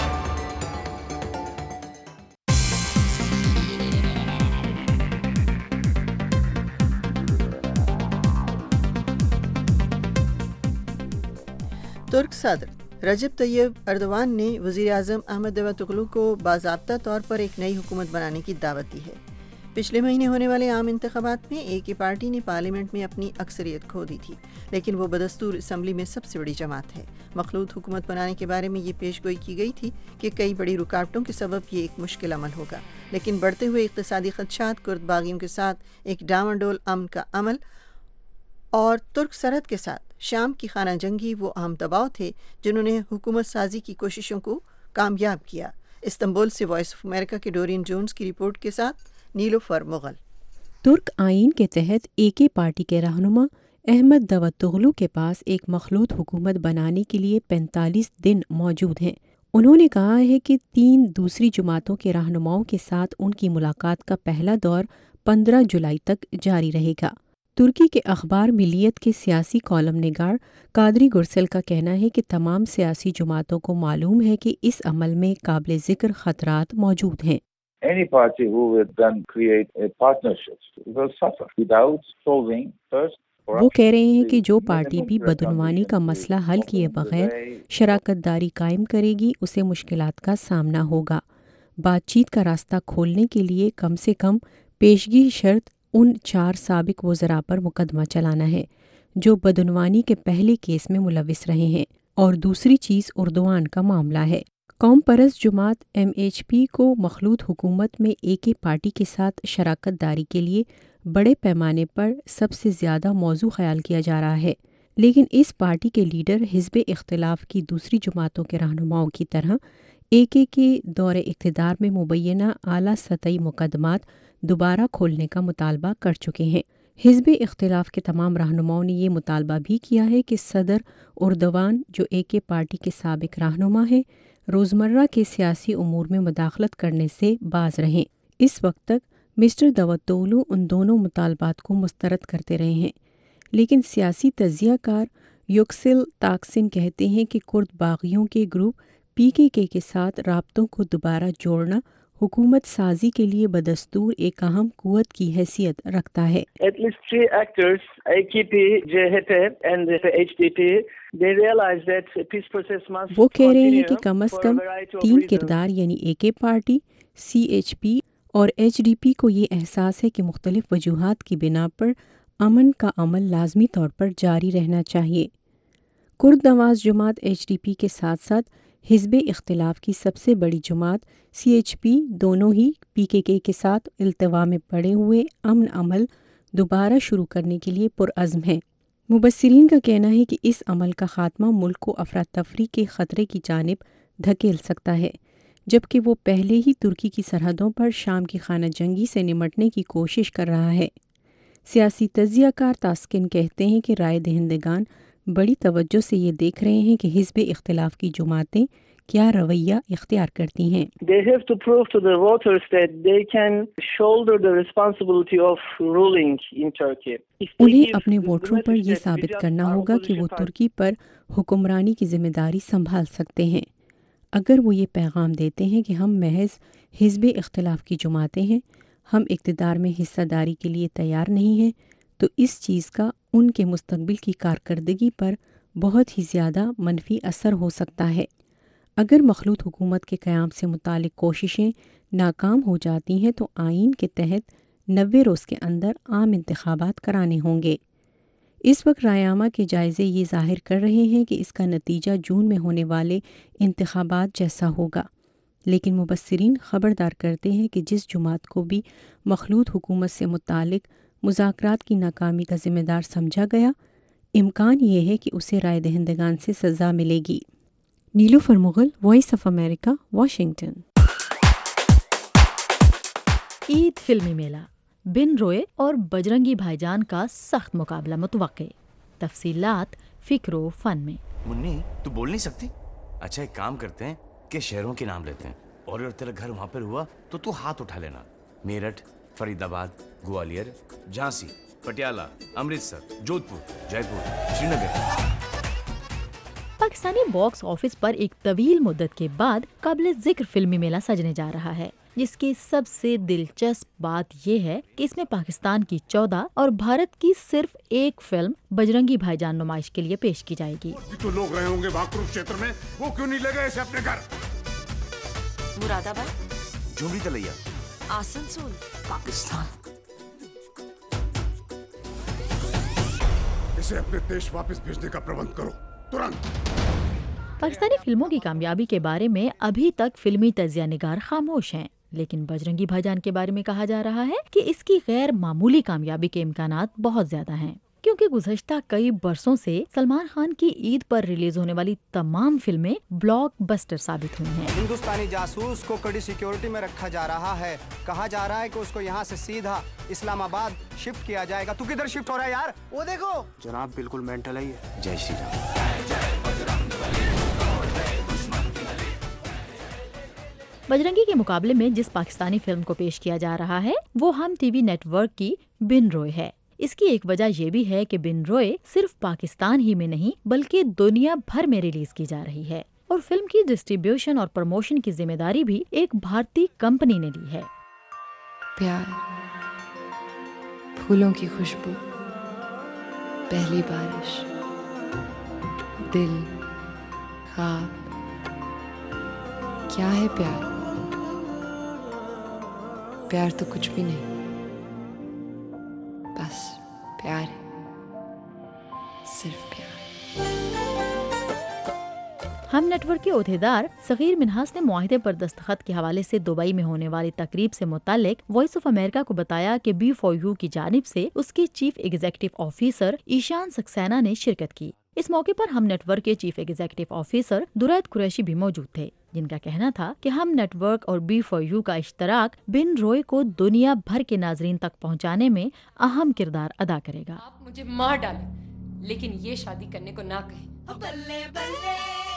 ترک صدر رجب طیب ایردوان نے وزیر اعظم احمد داوطوغلو کو باضابطہ طور پر ایک نئی حکومت بنانے کی دعوت دی ہے۔ پچھلے مہینے ہونے والے عام انتخابات میں اے کے پارٹی نے پارلیمنٹ میں اپنی اکثریت کھو دی تھی، لیکن وہ بدستور اسمبلی میں سب سے بڑی جماعت ہے۔ مخلوط حکومت بنانے کے بارے میں یہ پیش گوئی کی گئی تھی کہ کئی بڑی رکاوٹوں کے سبب یہ ایک مشکل عمل ہوگا، لیکن بڑھتے ہوئے اقتصادی خدشات، کرد باغیوں کے ساتھ ایک ڈاواڈول امن کا عمل اور ترک سرحد کے ساتھ شام کی خانہ جنگی وہ اہم دباؤ تھے جنہوں نے حکومت سازی کی کوششوں کو کامیاب کیا۔ استنبول سے وائس آف امریکہ کے ڈورین جونز کی رپورٹ کے ساتھ نیلوفر مغل۔ ترک آئین کے تحت اے کے پارٹی کے رہنما احمد داوطوغلو کے پاس ایک مخلوط حکومت بنانے کے لیے پینتالیس دن موجود ہیں۔ انہوں نے کہا ہے کہ تین دوسری جماعتوں کے رہنماؤں کے ساتھ ان کی ملاقات کا پہلا دور پندرہ جولائی تک جاری رہے گا۔ ترکی کے اخبار ملیت کے سیاسی کالم نگار قادری گرسل کا کہنا ہے کہ تمام سیاسی جماعتوں کو معلوم ہے کہ اس عمل میں قابل ذکر خطرات موجود ہیں۔ Any party who will then create a partnership will suffer without solving first. وہ کہہ رہے ہیں کہ جو پارٹی بھی بدعنوانی کا مسئلہ حل کیے بغیر شراکت داری قائم کرے گی اسے مشکلات کا سامنا ہوگا۔ بات چیت کا راستہ کھولنے کے لیے کم سے کم پیشگی شرط ان چار سابق وزراء پر مقدمہ چلانا ہے جو بدعنوانی کے پہلے کیس میں ملوث رہے ہیں، اور دوسری چیز اردوان کا معاملہ ہے۔ قوم پرست جماعت ایم ایچ پی کو مخلوط حکومت میں اے کے پارٹی کے ساتھ شراکت داری کے لیے بڑے پیمانے پر سب سے زیادہ موزوں خیال کیا جا رہا ہے، لیکن اس پارٹی کے لیڈر حزب اختلاف کی دوسری جماعتوں کے رہنماؤں کی طرح اے کے کے دور اقتدار میں مبینہ اعلیٰ سطحی مقدمات دوبارہ کھولنے کا مطالبہ کر چکے ہیں۔ حزب اختلاف کے تمام رہنماؤں نے یہ مطالبہ بھی کیا ہے کہ صدر اردوان جو اے کے پارٹی کے سابق رہنما ہیں روزمرہ کے سیاسی امور میں مداخلت کرنے سے باز رہیں۔ اس وقت تک مسٹر داوطوغلو ان دونوں مطالبات کو مسترد کرتے رہے ہیں، لیکن سیاسی تجزیہ کار یوکسل تاکسن کہتے ہیں کہ کرد باغیوں کے گروپ پی کے کے کے ساتھ رابطوں کو دوبارہ جوڑنا حکومت سازی کے لیے بدستور ایک اہم قوت کی حیثیت رکھتا ہے۔ At least three actors, A K P, J H P and the H D P, they realize that peace process must وہ کہہ رہے ہیں کہ continue come is for a come variety of تین reasons. کردار یعنی اے کے پارٹی، سی ایچ پی اور ایچ ڈی پی کو یہ احساس ہے کہ مختلف وجوہات کی بنا پر امن کا عمل لازمی طور پر جاری رہنا چاہیے۔ کرد نواز جماعت ایچ ڈی پی کے ساتھ ساتھ حزب اختلاف کی سب سے بڑی جماعت سی ایچ پی دونوں ہی پی کے کے کے ساتھ التوا میں پڑے ہوئے امن عمل دوبارہ شروع کرنے کے لیے پرعزم ہیں۔ مبصرین کا کہنا ہے کہ اس عمل کا خاتمہ ملک کو افراتفری کے خطرے کی جانب دھکیل سکتا ہے، جبکہ وہ پہلے ہی ترکی کی سرحدوں پر شام کی خانہ جنگی سے نمٹنے کی کوشش کر رہا ہے۔ سیاسی تجزیہ کار تاسکن کہتے ہیں کہ رائے دہندگان بڑی توجہ سے یہ دیکھ رہے ہیں کہ حزب اختلاف کی جماعتیں کیا رویہ اختیار کرتی ہیں۔ They have to prove to the voters that they can shoulder the responsibility of ruling in Turkey. انہیں اپنے ووٹروں پر یہ ثابت کرنا ہوگا کہ وہ ترکی پر حکمرانی کی ذمہ داری سنبھال سکتے ہیں۔ اگر وہ یہ پیغام دیتے ہیں کہ ہم محض حزب اختلاف کی جماعتیں ہیں، ہم اقتدار میں حصہ داری کے لیے تیار نہیں ہیں، تو اس چیز کا ان کے مستقبل کی کارکردگی پر بہت ہی زیادہ منفی اثر ہو سکتا ہے۔ اگر مخلوط حکومت کے قیام سے متعلق کوششیں ناکام ہو جاتی ہیں تو آئین کے تحت نوے روز کے اندر عام انتخابات کرانے ہوں گے۔ اس وقت رائے کے جائزے یہ ظاہر کر رہے ہیں کہ اس کا نتیجہ جون میں ہونے والے انتخابات جیسا ہوگا، لیکن مبصرین خبردار کرتے ہیں کہ جس جماعت کو بھی مخلوط حکومت سے متعلق مذاکرات کی ناکامی کا ذمہ دار سمجھا گیا، امکان یہ ہے کہ اسے رائے دہندگان سے سزا ملے گی۔ Nilofar Mughal, voice of America, Washington. Eid فلمی میلہ، بن روئے اور بجرنگی بھائی جان کا سخت مقابلہ متوقع۔ تفصیلات فکر و فن میں۔ منی تو بول نہیں سکتی؟ اچھا ایک کام کرتے ہیں کہ شہروں کے نام لیتے ہیں، اور اگر تیرا گھر وہاں پر ہوا تو تو ہاتھ اٹھا لینا۔ میرٹھ، فرید آباد، گوالیر، جھانسی، پٹیالہ، امرتسر، جودھ پور، جے پور، شری نگر۔ پاکستانی باکس آفس پر ایک طویل مدت کے بعد قابل ذکر فلمی میلہ سجنے جا رہا ہے، جس کی سب سے دلچسپ بات یہ ہے کہ اس میں پاکستان کی چودہ اور بھارت کی صرف ایک فلم بجرنگی بھائی جان نمائش کے لیے پیش کی جائے گی۔ تو لوگ رہے ہوں گے وہاں کروکشیتر میں، وہ کیوں نہیں لے گئے اسے اپنے گھر؟ مراد آباد، جھومری تلیا، آسنسول، پاکستان۔ اسے اپنے دیش واپس بھیجنے کا پربند کرو ترنت۔ پاکستانی فلموں کی کامیابی کے بارے میں ابھی تک فلمی تجزیہ نگار خاموش ہیں، لیکن بجرنگی بھائی جان کے بارے میں کہا جا رہا ہے کہ اس کی غیر معمولی کامیابی کے امکانات بہت زیادہ ہیں، کیونکہ گزشتہ کئی برسوں سے سلمان خان کی عید پر ریلیز ہونے والی تمام فلمیں بلاک بسٹر ثابت ہوئی ہیں۔ ہندوستانی جاسوس کو کڑی سیکیورٹی میں رکھا جا رہا ہے، کہا جا رہا ہے کہ اس کو یہاں سے سیدھا اسلام آباد شفٹ کیا جائے گا۔ تو کدھر شفٹ ہو رہا ہے یار؟ وہ دیکھو جناب، بالکل مینٹل ہے۔ جے شری رام۔ بجرنگی کے مقابلے میں جس پاکستانی فلم کو پیش کیا جا رہا ہے وہ ہم ٹی وی نیٹ ورک کی بن روئے ہے۔ اس کی ایک وجہ یہ بھی ہے کہ بن روئے صرف پاکستان ہی میں نہیں بلکہ دنیا بھر میں ریلیز کی جا رہی ہے، اور فلم کی ڈسٹریبیوشن اور پروموشن کی ذمہ داری بھی ایک بھارتی کمپنی نے لی ہے۔ پیار، پھولوں کی خوشبو، پہلی بارش، دل، خواب، کیا ہے پیار؟ پیار تو کچھ بھی نہیں، بس پیار ہے، صرف پیار۔ ہم نیٹ ورک کے عہدیدار صغیر منہاس نے معاہدے پر دستخط کے حوالے سے دبئی میں ہونے والی تقریب سے متعلق وائس آف امریکہ کو بتایا کہ بی فور یو کی جانب سے اس کے chief executive officer Ishan Saxena نے شرکت کی۔ اس موقع پر ہم نیٹ ورک کے chief executive officer Durayd Qureshi بھی موجود تھے، جن کا کہنا تھا کہ ہم نیٹ ورک اور بی فور یو کا اشتراک بن روئے کو دنیا بھر کے ناظرین تک پہنچانے میں اہم کردار ادا کرے گا۔ آپ مجھے مار ڈالیں لیکن یہ شادی کرنے کو نہ کہیں۔ بلے بلے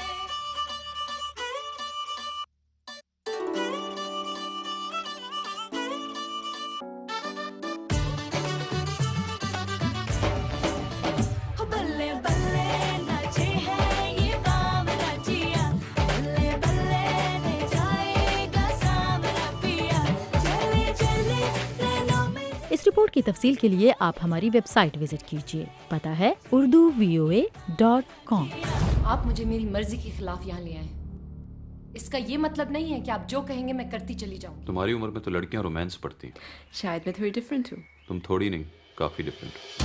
اس رپورٹ کی تفصیل کے لیے آپ ہماری ویب سائٹ وزٹ کیجیے، پتہ ہے Urdu V O A dot کام۔ آپ مجھے میری مرضی کے خلاف یہاں لے آئے، इसका ये मतलब नहीं है कि आप जो कहेंगे मैं करती चली जाऊंगी। तुम्हारी उम्र में तो लड़कियां रोमांस पढ़ती हैं। शायद मैं थोड़ी डिफरेंट हूँ। तुम थोड़ी नहीं, काफी different.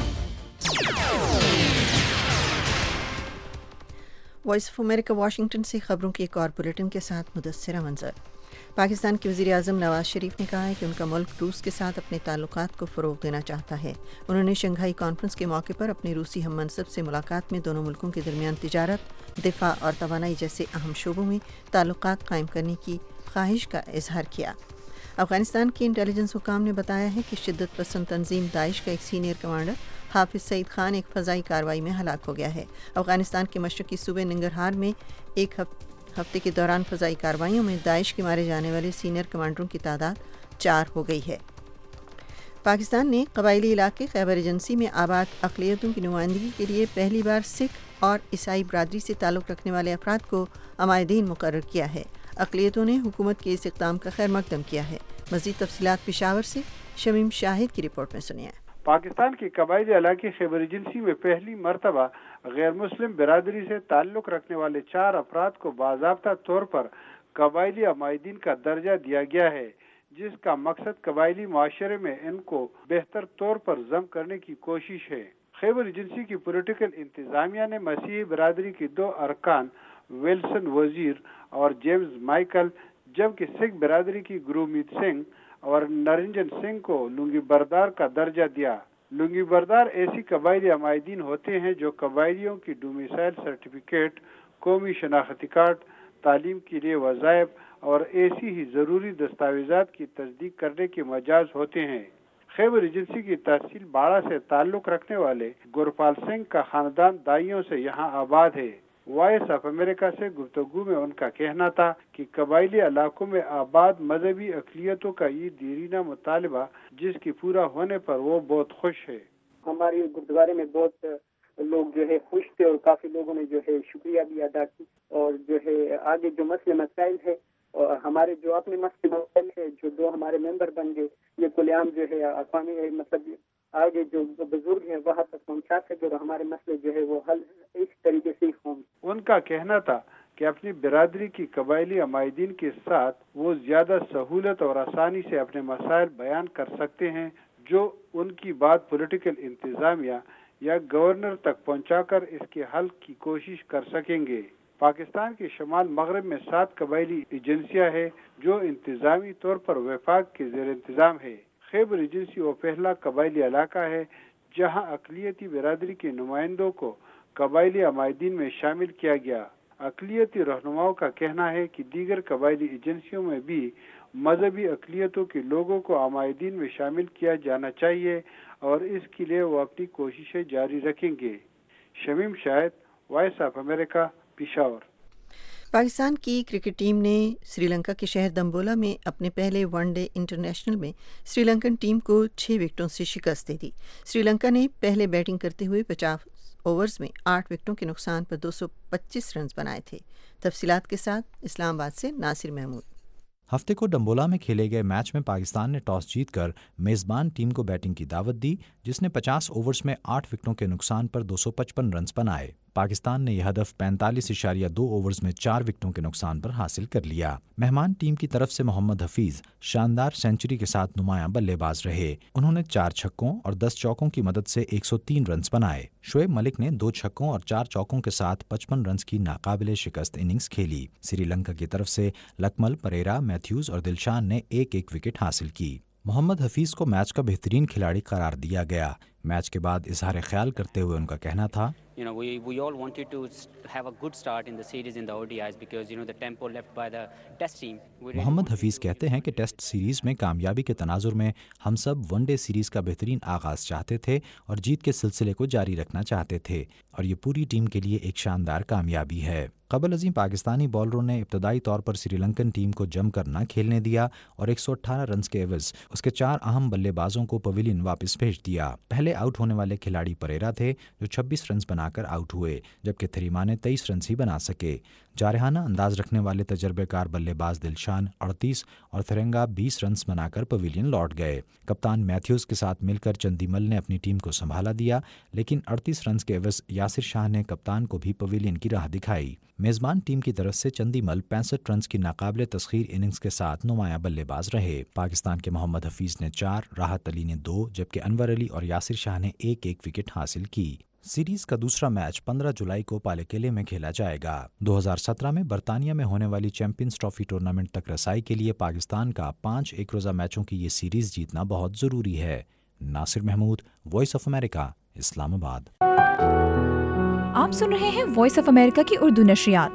Voice of America Washington से खबरों की एक और बुलेटिन के साथ मुदस्सिरा मंजर। पाकिस्तान के वज़ीर आज़म नवाज शरीफ ने कहा है कि उनका मुल्क रूस के साथ अपने ताल्लुकात को फ़रोग़ देना चाहता है। उन्होंने शंघाई कॉन्फ्रेंस के मौके पर अपने रूसी हम मनसब से मुलाकात में दोनों मुल्कों के दरमियान तिजारत, दिफा और तवानाई जैसे अहम शोबों में ताल्लुकात कायम करने की ख्वाहिश का इजहार किया। अफ़गानिस्तान के इंटेलिजेंस हुकाम ने बताया है कि शिद्दत पसंद तंजीम दाइश का एक सीनियर कमांडर हाफिज़ सईद खान एक फ़ज़ाई कार्रवाई में हलाक हो गया है। अफ़गानिस्तान के मशरक़ी सूबे नंगरहार में एक हफ्ते के दौरान फ़ज़ाई कार्रवाइयों में दाइश के मारे जाने वाले सीनियर कमांडरों की तादाद चार हो गई है। पाकिस्तान ने कबायली इलाके खैबर एजेंसी में आबाद अक़लियतों की नुमाइंदगी के लिए पहली बार सिख और ईसाई बरादरी से ताल्लुक़ रखने वाले अफराद को अमायदीन मुकर्रर किया है। अक़लियतों ने हुकूमत के इस इक़दाम का खैर मकदम किया है। मज़ीद तफ़सीलात पेशावर से शमीम शाहिद की रिपोर्ट में सुनिए। पाकिस्तान के कबायली इलाके खैबर एजेंसी में पहली मरतबा गैर मुस्लिम बिरादरी से ताल्लुक़ रखने वाले चार अफराद को बाज़ाब्ता तौर पर कबायली अमायदीन का दर्जा दिया गया है, जिसका मकसद कबायली माशरे में इनको बेहतर तौर पर जम करने की कोशिश है। खैबर एजेंसी की पॉलिटिकल इंतजामिया ने मसीही बिरादरी के दो अरकान विल्सन वजीर और जेम्स माइकल, जबकि सिख बिरादरी की गुरमीत सिंह और नरिंजन सिंह को लुंगी बरदार का दर्जा दिया। लुंगी बरदार ऐसी कबायली अमायदीन होते हैं जो कबायलियों की डोमिसाइल सर्टिफिकेट, कौमी शनाख्ती कार्ड, तालीम के लिए वज़ाइफ और ऐसी ही ज़रूरी दस्तावेज़ात की तस्दीक करने के मजाज होते हैं। खैबर एजेंसी की तहसील बाड़ा से ताल्लुक़ रखने वाले गुरपाल सिंह का खानदान दाइयों से यहाँ आबाद है। वॉइस ऑफ अमेरिका से गुफ्तगू में उनका कहना था कि कबायली इलाकों में आबाद मजहबी अक़लियतों का ये दीरीना मुतालबा जिसकी पूरा होने पर वो बहुत खुश है। हमारी गुरुद्वारे में बहुत लोग जो है खुश थे और काफी लोगों ने जो है शुक्रिया भी अदा की, और जो है आगे जो मसले मसाइल है और हमारे जो अपने मसले मसाइल है, जो दो हमारे मेंबर बन गए, ये कुल-ए-आम जो है अक़वामी मतलब आगे जो बुजुर्ग हैं वहाँ तक पहुँचा सके और हमारे मसले जो है वो हल इस तरीके से ही हों। उनका कहना था कि अपनी बिरादरी की कबायली अमायदीन के साथ वो ज्यादा सहूलत और आसानी से अपने मसाइल बयान कर सकते हैं, जो उनकी बात पॉलिटिकल इंतजामिया या गवर्नर तक पहुंचाकर इसके हल की कोशिश कर सकेंगे। पाकिस्तान के शमाल मगरब में सात कबायली एजेंसियां हैं जो इंतजामी तौर पर वफाक के ज़ेर इंतजाम है। खैबर एजेंसी वो पहला कबायली इलाका है जहां अक़लियती बिरादरी के नुमाइंदों को कबायली अमायदीन में शामिल किया गया। अक़लियती रहनुमाओं का कहना है कि दीगर कबायली एजेंसियों में भी मजहबी अक़लियतों के लोगों को अमायदीन में शामिल किया जाना चाहिए और इसके लिए वो अपनी कोशिशें जारी रखेंगे। Shamim Shahid, voice of America, Peshawar. Pakistan की क्रिकेट टीम ने श्रीलंका के शहर दम्बोला में अपने पहले वनडे इंटरनेशनल में श्रीलंकन टीम को छः विकेटों से शिकस्त दे दी। श्रीलंका ने पहले बैटिंग करते हुए पचास ओवर्स में आठ विकेटों के नुकसान पर दो सौ पच्चीस रन बनाए थे। तफसीलात के साथ इस्लामाबाद से नासिर महमूद। हफ्ते को डम्बोला में खेले गए मैच में पाकिस्तान ने टॉस जीतकर मेज़बान टीम को बैटिंग की दावत दी, जिसने पचास ओवर्स में आठ विकेटों के नुकसान पर दो सौ पचपन रन बनाए। पाकिस्तान ने यह हदफ पैंतालीस इशारिया दो ओवर्स में चार विकेटों के नुकसान पर हासिल कर लिया। मेहमान टीम की तरफ से मोहम्मद हफीज शानदार सेंचुरी के साथ नुमायां बल्लेबाज रहे। उन्होंने चार छक्कों और दस चौकों की मदद से एक सौ तीन रन बनाए। शोएब मलिक ने दो छक्कों और चार चौकों के साथ पचपन रन की नाकाबिले शिकस्त इनिंग्स खेली। श्रीलंका की तरफ से लकमल, परेरा, मैथ्यूज और दिलशान ने एक एक विकेट हासिल की। मोहम्मद हफीज को मैच का बेहतरीन खिलाड़ी करार दिया गया। मैच के बाद इजहार ख्याल करते हुए उनका कहना था, You know, we we all wanted to have a good start in the series in the O D Is because you know the tempo left by the test team. Mohammad Hafeez कहते हैं कि टेस्ट सीरीज में कामयाबी के तनाजुर में हम सब one day series का बेहतरीन आगाज चाहते थे और जीत के सिलसिले को जारी रखना चाहते थे, और ये पूरी टीम के लिए एक शानदार कामयाबी है। कबल अजीम पाकिस्तानी बॉलरों ने इब्तदाई तौर पर श्रीलंकन टीम को जमकर न खेलने दिया और एक सौ अठारह रन के एवज उसके चार अहम बल्लेबाजों को पवेलियन वापस भेज दिया। पहले आउट होने वाले खिलाड़ी परेरा थे जो छब्बीस रन बना बना कर आउट हुए, जबकि थरीमा ने तेईस रन ही बना सके। जारहाना अंदाज रखने वाले तजर्बेकार बल्लेबाज दिलशान अड़तीस और थरंगा बीस रन बनाकर पवेलियन लौट गए। कप्तान मैथ्यूज के साथ मिलकर चंदीमल ने अपनी टीम को संभाला दिया, लेकिन अड़तीस रन के एवज यासिर शाह ने कप्तान को भी पवेलियन की राह दिखाई। मेजबान टीम की तरफ से चंदीमल पैंसठ रन की नाकाबिले तस्खीर इनिंग्स के साथ नुमाया बल्लेबाज रहे। पाकिस्तान के मोहम्मद हफीज ने चार, राहत अली ने दो, जबकि अनवर अली और यासिर शाह ने एक एक विकेट हासिल की। सीरीज का दूसरा मैच पंद्रह जुलाई को पालेकेले में खेला जाएगा। दो हज़ार सत्रह में बर्तानिया में होने वाली चैंपियंस ट्रॉफी टूर्नामेंट तक रसाई के लिए पाकिस्तान का पांच एक रोजा मैचों की ये सीरीज जीतना बहुत जरूरी है। Nasir Mahmood, voice of America, Islamabad. आप सुन रहे हैं वॉइस ऑफ अमेरिका की उर्दू नशरियात।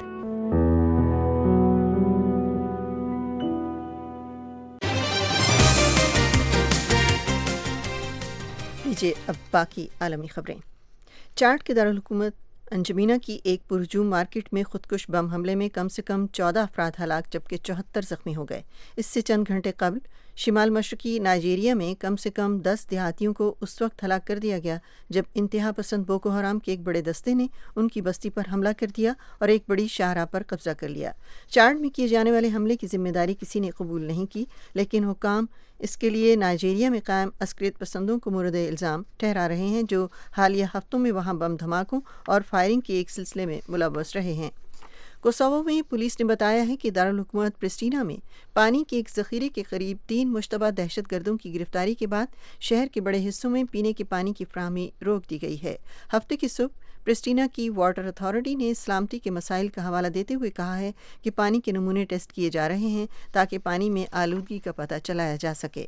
लीजिए अब बाकी आलमी खबरें। चार्ट के दारुल हुकूमत अंजमीना की एक पुरजूम मार्केट में खुदकुश बम हमले में कम से कम चौदह अफराद हलाक जबकि चौहत्तर जख्मी हो गए। इससे चंद घंटे कबल शिमाल मशरकी नाइजीरिया में कम से कम दस देहातियों को उस वक्त हलाक कर दिया गया जब इंतहा पसंद बोको हराम के एक बड़े दस्ते ने उनकी बस्ती पर हमला कर दिया और एक बड़ी शाहराह पर कब्जा कर लिया। चार्ट में किए जाने वाले हमले की जिम्मेदारी किसी ने कबूल नहीं की, लेकिन हुकाम इसके लिए नाइजीरिया में कायम अस्करियत पसंदों को मुर्द इल्ज़ाम ठहरा रहे हैं, जो हालिया हफ्तों में वहाँ बम धमाकों और फायरिंग के एक सिलसिले में मुलव्वस रहे हैं। कोसोवो में पुलिस ने बताया है कि दारुल हुकूमत प्रिस्टीना में पानी के एक ज़ख़ीरे के करीब तीन मुश्तबा दहशतगर्दों की गिरफ्तारी के बाद शहर के बड़े हिस्सों में पीने के पानी की फराहमी रोक दी गई है। हफ्ते की सुबह प्रिस्टीना की वाटर अथॉरिटी ने सलामती के मसाइल का हवाला देते हुए कहा है कि पानी के नमूने टेस्ट किए जा रहे हैं ताकि पानी में आलूदगी का पता चलाया जा सके।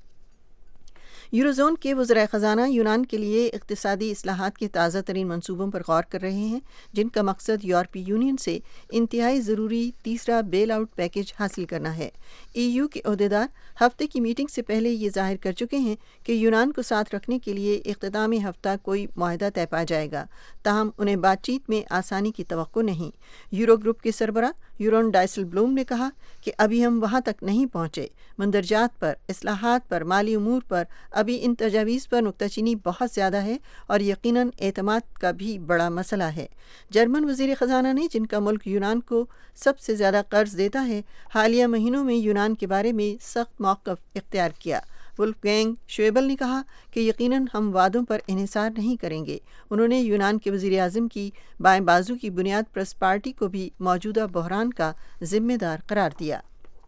यूरोजोन के वज़राए ख़ज़ाना यूनान के लिए इक़्तिसादी इस्लाहात के ताज़ा तरीन मनसूबों पर गौर कर रहे हैं, जिनका मकसद यूरोपीय यूनियन से इंतहाई ज़रूरी तीसरा बेल आउट पैकेज हासिल करना है। ई यू के अहदेदार हफ्ते की मीटिंग से पहले ये जाहिर कर चुके हैं कि यूनान को साथ रखने के लिए इख्तितामी हफ्ता कोई मुआहदा तय पा जाएगा, ताहम उन्हें बातचीत में आसानी की तवक्को नहीं। यूरो ग्रुप के सरबरा यूरोन डाइसलब्लूम ने कहा कि अभी हम वहाँ तक नहीं पहुँचे। मंदरजात पर, इस्लाहात पर, माली उमूर पर अभी इन तजावीज़ पर नुक्ताचीनी बहुत ज़्यादा है और यकीनन एतमाद का भी बड़ा मसला है। जर्मन वज़ीर ख़ज़ाना ने, जिनका मुल्क यूनान को सबसे ज़्यादा कर्ज देता है, हालिया महीनों में यूनान के बारे में सख्त मौक़िफ़ इख्तियार किया। वुल्फगैंग शोएबल ने कहा कि यकीनन हम वादों पर इन्हिसार नहीं करेंगे। उन्होंने यूनान के वज़ीर आज़म की बाएं बाजू की बुनियाद पर पार्टी को भी मौजूदा बहरान का ज़िम्मेदार करार दिया।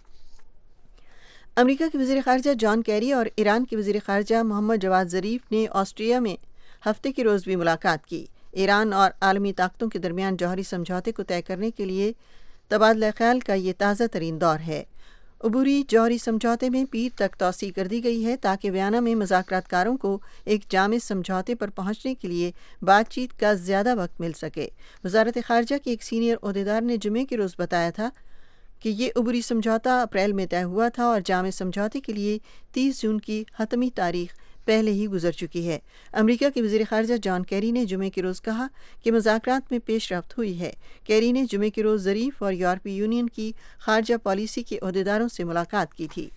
अमेरिका के वज़ीर ख़ारजा जॉन कैरी और ईरान के वज़ीर ख़ारजा मोहम्मद जवाद ज़रीफ़ ने ऑस्ट्रिया में हफ्ते के रोज़ भी मुलाकात की। ईरान और आलमी ताकतों के दरमियान जौहरी समझौते को तय करने के लिए तबादला ख्याल का ये ताज़ा तरीन दौर है। अबूरी जौहरी समझौते में पीर तक तौसी कर दी गई है ताकि वियना में मुज़ाकरातकारों को एक जामे समझौते पर पहुंचने के लिए बातचीत का ज़्यादा वक्त मिल सके। वज़ारत ख़ारजा के एक सीनियर ओहदेदार ने जुमे के रोज़ बताया था कि ये अबूरी समझौता अप्रैल में तय हुआ था और जामे समझौते के लिए तीस जून की हतमी तारीख पहले ही गुजर चुकी है। अमेरिका के वज़ीर ख़ारजा जॉन कैरी ने जुमे के रोज़ कहा कि मुज़ाकरात में पेशरफ्त हुई है। कैरी ने जुमे के रोज़ ज़रीफ़ और यूरोपीय यूनियन की ख़ारजा पॉलिसी के ओहदेदारों से मुलाकात की थी।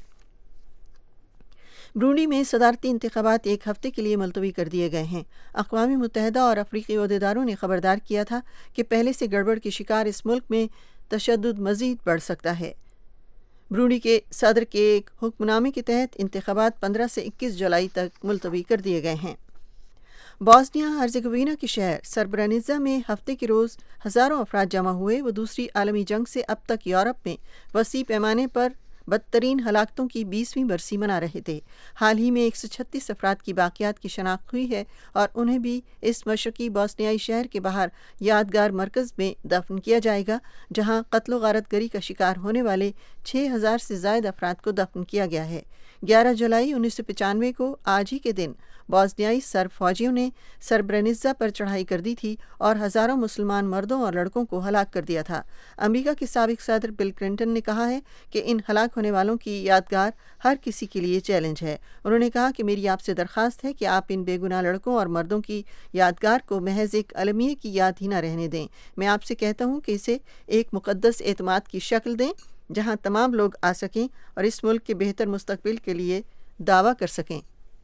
ब्रूंडी में सदारती इंतख़ाबात एक हफ़्ते के लिए मुलतवी कर दिए गए हैं। अक़वाम मुत्तहिदा और अफ्रीकी ओहदेदारों ने ख़बरदार किया था कि पहले से गड़बड़ के शिकार इस मुल्क में तशद्दुद मज़ीद बढ़ सकता है। ब्रूंडी के सदर के एक हुक्मनामे के तहत इंतख़ाबात पंद्रह से इक्कीस जुलाई तक मुलतवी कर दिए गए हैं। बॉस्निया हर्ज़ेगोविना के शहर सरब्रानिज़ा में हफ्ते के रोज़ हज़ारों अफराद जमा हुए। वो दूसरी आलमी जंग से अब तक यूरोप में वसी पैमाने पर बदतरीन हलाकतों की बीसवीं बरसी मना रहे थे। हाल ही में एक सौ छत्तीस अफराद की बाक़ियात की शनाख्त हुई है और उन्हें भी इस मशरक़ी बॉस्नियाई शहर के बाहर यादगार मरकज़ में दफन किया जाएगा, जहाँ कत्ल गारतगरी का शिकार होने वाले छः हज़ार से ज़ायद अफराद को दफन किया गया है। ग्यारह जुलाई उन्नीस सौ पचानवे को आज ही के दिन बॉस्नियाई सर्ब फौजियों ने सरब्रेनिज़ा पर चढ़ाई कर दी थी और हज़ारों मुसलमान मर्दों और लड़कों को हलाक कर दिया था। अमेरिका के साबिक सदर बिल क्लिंटन ने कहा है कि इन हलाक होने वालों की यादगार हर किसी के लिए चैलेंज है। उन्होंने कहा कि मेरी आपसे दरख्वास्त है कि आप इन बेगुनाह लड़कों और मर्दों की यादगार को महज एक अलमिये की याद ही न रहने दें। मैं आपसे कहता हूँ कि इसे एक मुक़द्दस एतमाद की शक्ल दें जहाँ तमाम लोग आ सकें और इस मुल्क के बेहतर मुस्तकबिल के लिए दावा कर सकें।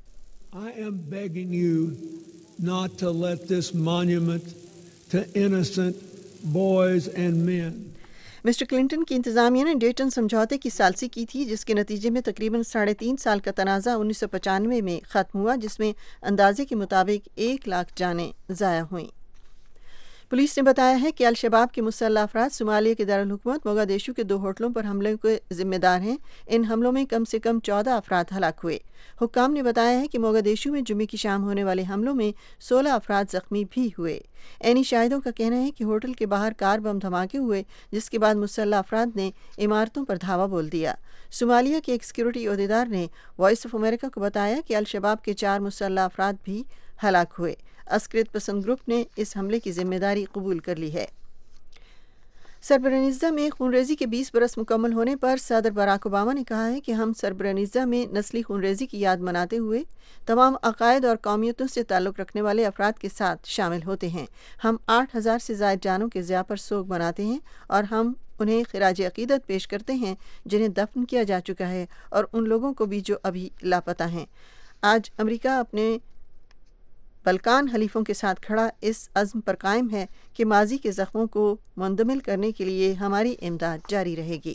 I am begging you not to let this monument to innocent boys and men. Mister Clinton की इंतज़ामिया ने डेटन समझौते की सालसी की थी, जिसके नतीजे में तकरीबन साढ़े तीन साल का तनाज़ा उन्नीस सौ पचानवे में ख़त्म हुआ, जिसमें अंदाजे के मुताबिक एक लाख जानें ज़ाया हुईं। पुलिस ने बताया है कि अल-शबाब के मुसल्लह अफराद सोमालिया के दारुल हुकूमत मोगादिशु के दो होटलों पर हमले के जिम्मेदार हैं। इन हमलों में कम से कम चौदह अफराद हलाक हुए। हुक्काम ने बताया है कि मोगादिशु में जुमे की शाम होने वाले हमलों में सोलह अफराद जख्मी भी हुए। ऐनी शाहिदों का कहना है कि होटल के बाहर कार बम धमाके हुए, जिसके बाद मुसल्लह अफराद ने इमारतों पर धावा बोल दिया। सोमालिया के एक सिक्योरिटी अहदेदार ने वॉइस ऑफ अमेरिका को बताया कि अल-शबाब के चार मुसल्लह अफराद भी हलाक हुए। अस्कृत पसंद ग्रुप ने इस हमले की जिम्मेदारी कबूल कर ली है। सरबरानिज़ा में खूनरेज़ी के बीस बरस मुकम्मल होने पर सदर बराक ओबामा ने कहा है कि हम सरबरानिज़ा में नस्ली खूनरेज़ी की याद मनाते हुए तमाम अकायद और कौमियतों से ताल्लुक़ रखने वाले अफराद के साथ शामिल होते हैं। हम आठ हज़ार से ज़ायद जानों के ज़िया पर सोग मनाते हैं और हम उन्हें खिराज अक़ीदत पेश करते हैं जिन्हें दफन किया जा चुका है और उन लोगों को भी जो अभी लापता हैं। आज अमेरिका अपने बल्कान हलीफों के साथ खड़ा इस अज़्म पर कायम है कि माजी के ज़ख्मों को मुंदमिल करने के लिए हमारी इमदाद जारी रहेगी।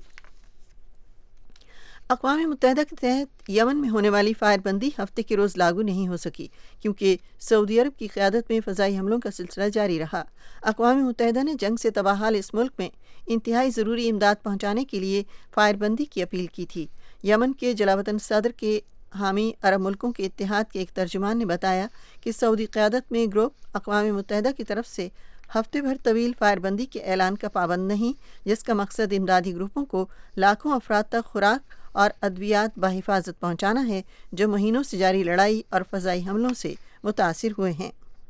अक़वाम मुत्तहिदा के तहत यमन में होने वाली फायरबंदी हफ्ते के रोज़ लागू नहीं हो सकी, क्योंकि सऊदी अरब की क़यादत में फ़ज़ाई हमलों का सिलसिला जारी रहा। अक़वाम मुत्तहिदा ने जंग से तबाहाल इस मुल्क में इंतहाई ज़रूरी इमदाद पहुँचाने के लिए फायरबंदी की अपील की थी। यमन के जलावतन सदर के हामी अरब मुल्कों के इत्तेहाद के एक तर्जुमान ने बताया कि सऊदी क़यादत में ग्रुप अक़वाम मुत्तहिदा की तरफ से हफ्ते भर तवील फायरबंदी के ऐलान का पाबंद नहीं, जिसका मकसद इमदादी ग्रुपों को लाखों अफराद तक खुराक और अद्वियात बाहिफाजत पहुँचाना है, जो महीनों से जारी लड़ाई और फ़ज़ाई हमलों से मुतासिर हुए हैं।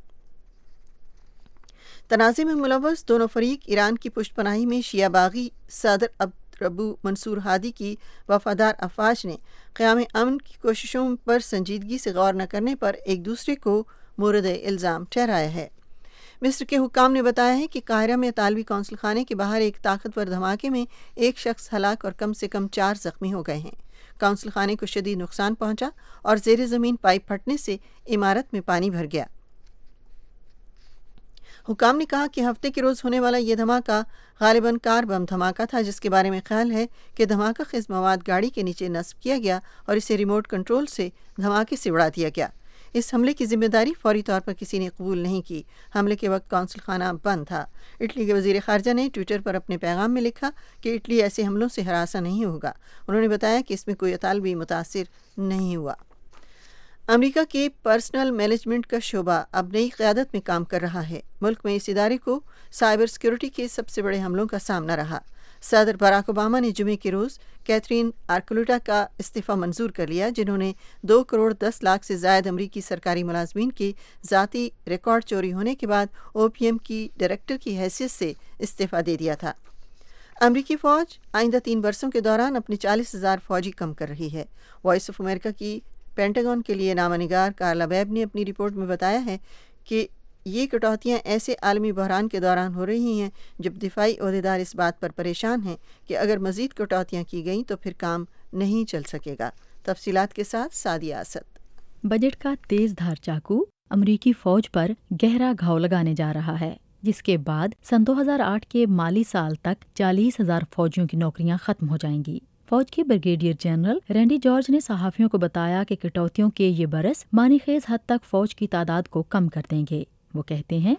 तनाज़े में मुलव्वस दोनों फरीक ईरान की पुष्टपनाही में शिया बागी सदर अब अबू मंसूर हादी की वफादार अफवाज ने क़याम अमन की कोशिशों पर संजीदगी से गौर न करने पर एक दूसरे को मोरद इल्ज़ाम ठहराया है। मिस्र के हुक्काम ने बताया है कि काहिरा में तालवी कौंसल खाने के बाहर एक ताकतवर धमाके में एक शख्स हलाक और कम से कम चार ज़ख्मी हो गए हैं। कौंसल खाने को शदीद नुकसान पहुंचा और ज़ेर ज़मीन पाइप फटने से इमारत में पानी भर गया। हुक्काम ने कहा कि हफ्ते के रोज़ होने वाला ये धमाका गालिबन कार बम धमाका था, जिसके बारे में ख्याल है कि धमाका ख़िज़ मवाद गाड़ी के नीचे नस्ब किया गया और इसे रिमोट कंट्रोल से धमाके से उड़ा दिया गया। इस हमले की जिम्मेदारी फौरी तौर पर किसी ने कबूल नहीं की। हमले के वक्त कौंसल खाना बंद था। इटली के वज़ीर ख़ारजा ने ट्विटर पर अपने पैगाम में लिखा कि इटली ऐसे हमलों से हरासा नहीं होगा। उन्होंने बताया कि इसमें कोई अतालवी मुतासिर नहीं हुआ। अमेरिका के पर्सनल मैनेजमेंट का शोबा अब नई क़यादत में काम कर रहा है। मुल्क में इस इदारे को साइबर सिक्योरिटी के सबसे बड़े हमलों का सामना रहा। सदर बराक ओबामा ने जुमे के रोज़ कैथरीन आर्कुलटा का इस्तीफ़ा मंजूर कर लिया, जिन्होंने दो करोड़ दस लाख से ज़ायद अमरीकी सरकारी मुलाजमीन के ज़ाती रिकॉर्ड चोरी होने के बाद ओ पी एम की डायरेक्टर की हैसियत से इस्तीफ़ा दे दिया था। अमरीकी फ़ौज आइंदा तीन बरसों के दौरान अपने चालीस हज़ार फ़ौजी कम कर रही है। वॉइस ऑफ अमेरिका की पेंटागन के लिए नामानिगार कार्ला बैब ने अपनी रिपोर्ट में बताया है कि ये कटौतियाँ ऐसे आलमी बहरान के दौरान हो रही हैं जब दिफाई ओहदेदार इस बात पर परेशान हैं कि अगर मज़ीद कटौतियाँ की गईं तो फिर काम नहीं चल सकेगा। तफसीलात के साथ सादिया असद। बजट का तेज धार चाकू अमरीकी फौज पर गहरा घाव लगाने जा रहा है, जिसके बाद सन दो हज़ार आठ के माली साल तक चालीस हजार फौजियों की नौकरियां खत्म हो जाएंगी। फौज के ब्रिगेडियर जनरल रैंडी जॉर्ज ने सहाफ़ियों को बताया कि कटौतियों के ये बरस मानीखेज हद तक फौज की तादाद को कम कर देंगे। वो कहते हैं,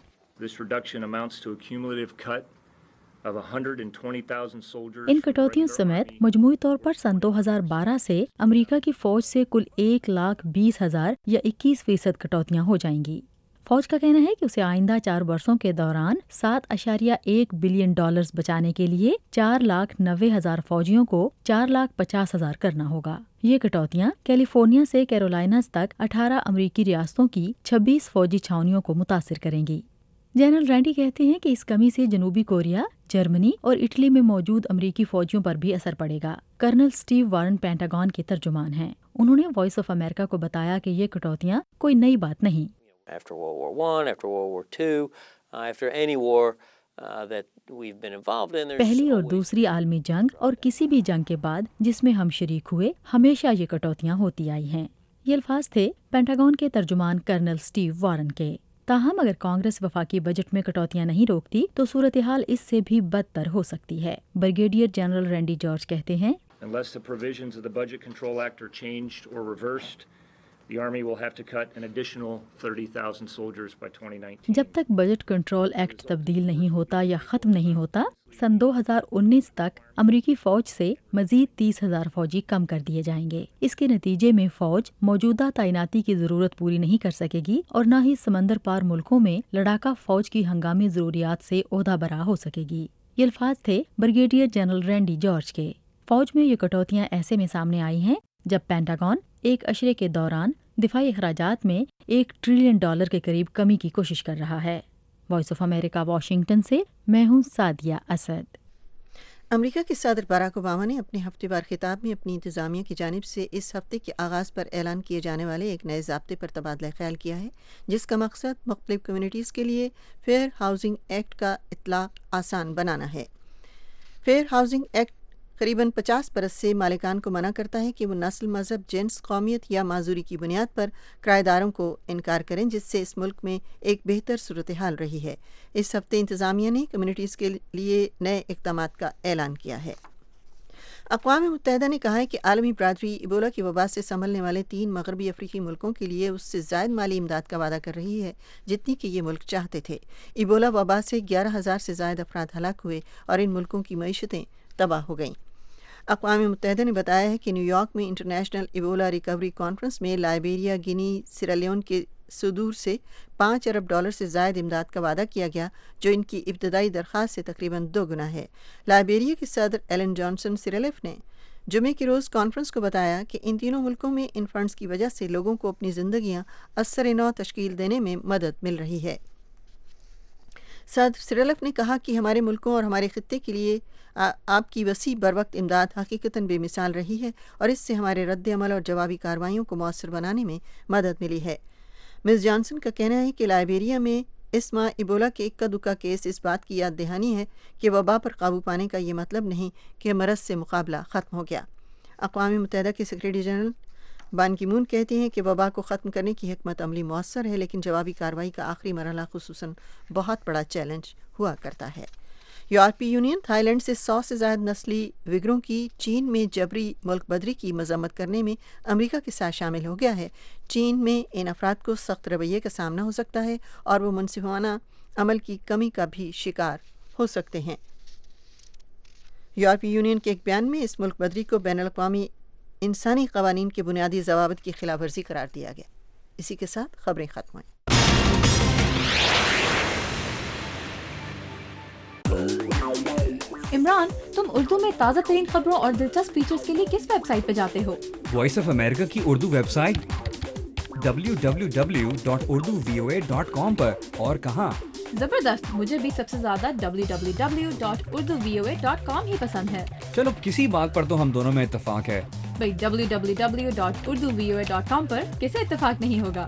इन कटौतियों समेत मजमूई तौर पर सन दो हज़ार बारह से अमेरिका की फौज से कुल एक लाख बीस हजार या इक्कीस फीसद कटौतियां हो जाएंगी। फौज का कहना है कि उसे आइंदा चार वर्षों के दौरान सात अशारिया एक बिलियन डॉलर्स बचाने के लिए चार लाख नब्बे हजार फौजियों को चार लाख पचास हजार करना होगा। ये कटौतियां कैलिफोर्निया से कैरोलिनास तक अठारह अमरीकी रियासतों की छब्बीस फौजी छावनियों को मुतासिर करेंगी। जनरल रैंडी कहते हैं कि इस कमी से जनूबी कोरिया, जर्मनी और इटली में मौजूद अमरीकी फौजियों पर भी असर पड़ेगा। कर्नल स्टीव वारन पेंटागन के तर्जुमान हैं। उन्होंने वॉइस ऑफ अमेरिका को बताया कि ये कटौतियां कोई नई बात नहीं। After World War One, after World War Two, uh, after any war uh, that we've been involved in, there's पहली और दूसरी आलमी जंग और किसी भी जंग के बाद जिसमें हम शरीक हुए, हमेशा ये कटौतियां होती आई हैं। یہ الفاظ تھے پینٹاگون کے ترجمان کرنل سٹیو وارن کے۔ تاہم اگر کانگریس وفاقی بجٹ میں کٹوتیاں نہیں روکتی تو صورتحال اس سے بھی بدتر ہو سکتی ہے۔ بریگیڈیئر جنرل رینڈی جارج کہتے ہیں Unless the provisions of the Budget Control Act are changed or reversed, the Army will have to cut an additional thirty thousand soldiers by twenty nineteen. جب تک بجٹ کنٹرول ایکٹ تبدیل نہیں ہوتا یا ختم نہیں ہوتا، سن دو ہزار انیس تک امریکی فوج سے مزید تیس ہزار فوجی کم کر دیے جائیں گے۔ اس کے نتیجے میں فوج موجودہ تعیناتی کی ضرورت پوری نہیں کر سکے گی اور نہ ہی سمندر پار ملکوں میں لڑاکا فوج کی ہنگامی ضروریات سے عہدہ برا ہو سکے گی۔ یہ الفاظ تھے بریگیڈیئر جنرل رینڈی جارج کے۔ فوج میں یہ کٹوتیاں ایسے میں سامنے آئی ہیں جب پینٹاگون ایک اشرے کے دوران دفاعی اخراجات میں ایک ٹریلین ڈالر کے قریب کمی کی کوشش کر رہا ہے۔ وائس آف امریکہ واشنگٹن سے میں ہوں سعدیہ اسد۔ امریکہ کے صدر باراک اوباما نے اپنے ہفتے وار خطاب میں اپنی انتظامیہ کی جانب سے اس ہفتے کے آغاز پر اعلان کیے جانے والے ایک نئے ضابطے پر تبادلہ خیال کیا ہے، جس کا مقصد مختلف کمیونٹیز کے لیے فیئر ہاؤسنگ ایکٹ کا اطلاق آسان بنانا ہے۔ فیئر ہاؤسنگ ایکٹ قریباً پچاس برس سے مالکان کو منع کرتا ہے کہ وہ نسل، مذہب، جنس، قومیت یا معذوری کی بنیاد پر کرایہ داروں کو انکار کریں، جس سے اس ملک میں ایک بہتر صورتحال رہی ہے۔ اس ہفتے انتظامیہ نے کمیونٹیز کے لیے نئے اقدامات کا اعلان کیا ہے۔ اقوام متحدہ نے کہا ہے کہ عالمی برادری ایبولا کی وبا سے سنبھلنے والے تین مغربی افریقی ملکوں کے لیے اس سے زائد مالی امداد کا وعدہ کر رہی ہے جتنی کہ یہ ملک چاہتے تھے۔ ایبولا وبا سے گیارہ ہزار سے زائد افراد ہلاک ہوئے اور ان ملکوں کی معیشتیں تباہ ہو گئیں۔ اقوام متحدہ نے بتایا ہے کہ نیو یارک میں انٹرنیشنل ایبولا ریکوری کانفرنس میں لائبیریا، گینی، سیرالیون کے صدور سے پانچ ارب ڈالر سے زائد امداد کا وعدہ کیا گیا، جو ان کی ابتدائی درخواست سے تقریباً دو گنا ہے۔ لائبیریا کے صدر ایلن جانسن سیریلیف نے جمعے کے روز کانفرنس کو بتایا کہ ان تینوں ملکوں میں ان فنڈز کی وجہ سے لوگوں کو اپنی زندگیاں اثر نو تشکیل دینے میں مدد مل رہی ہے۔ صدر سیریلیف نے کہا کہ ہمارے ملکوں اور ہمارے خطے کے لیے آپ کی وسیع بروقت امداد حقیقتاً بے مثال رہی ہے اور اس سے ہمارے رد عمل اور جوابی کارروائیوں کو مؤثر بنانے میں مدد ملی ہے۔ مس جانسن کا کہنا ہے کہ لائبیریا میں اس ماہ ایبولا کے اکا دکا کیس اس بات کی یاد دہانی ہے کہ وبا پر قابو پانے کا یہ مطلب نہیں کہ مرض سے مقابلہ ختم ہو گیا۔ اقوام متحدہ کے سیکریٹری جنرل بان کی مون کہتے ہیں کہ وبا کو ختم کرنے کی حکمت عملی مؤثر ہے، لیکن جوابی کارروائی کا آخری مرحلہ خصوصاً بہت بڑا چیلنج ہوا کرتا ہے۔ یورپی یونین تھائی لینڈ سے سو سے زائد نسلی وگروں کی چین میں جبری ملک بدری کی مذمت کرنے میں امریکہ کے ساتھ شامل ہو گیا ہے۔ چین میں ان افراد کو سخت رویے کا سامنا ہو سکتا ہے اور وہ منصفانہ عمل کی کمی کا بھی شکار ہو سکتے ہیں۔ یورپی یونین کے ایک بیان میں اس ملک بدری کو بین الاقوامی انسانی قوانین کے بنیادی ضوابط کی خلاف ورزی قرار دیا گیا۔ اسی کے ساتھ خبریں ختم ہوئیں۔ عمران، تم اردو میں تازہ ترین خبروں اور دلچسپ فیچرز کے لیے کس ویب سائٹ پہ جاتے ہو؟ وائس آف امریکہ کی Urdu website W W W dot Urdu V O A dot com پر۔ اور کہاں؟ زبردست، مجھے بھی سب سے زیادہ W W W dot Urdu V O A dot com ہی پسند ہے۔ چلو کسی بات پر تو ہم دونوں میں اتفاق ہے۔ بھائی W W W dot Urdu V O A dot com پر کسے اتفاق نہیں ہوگا؟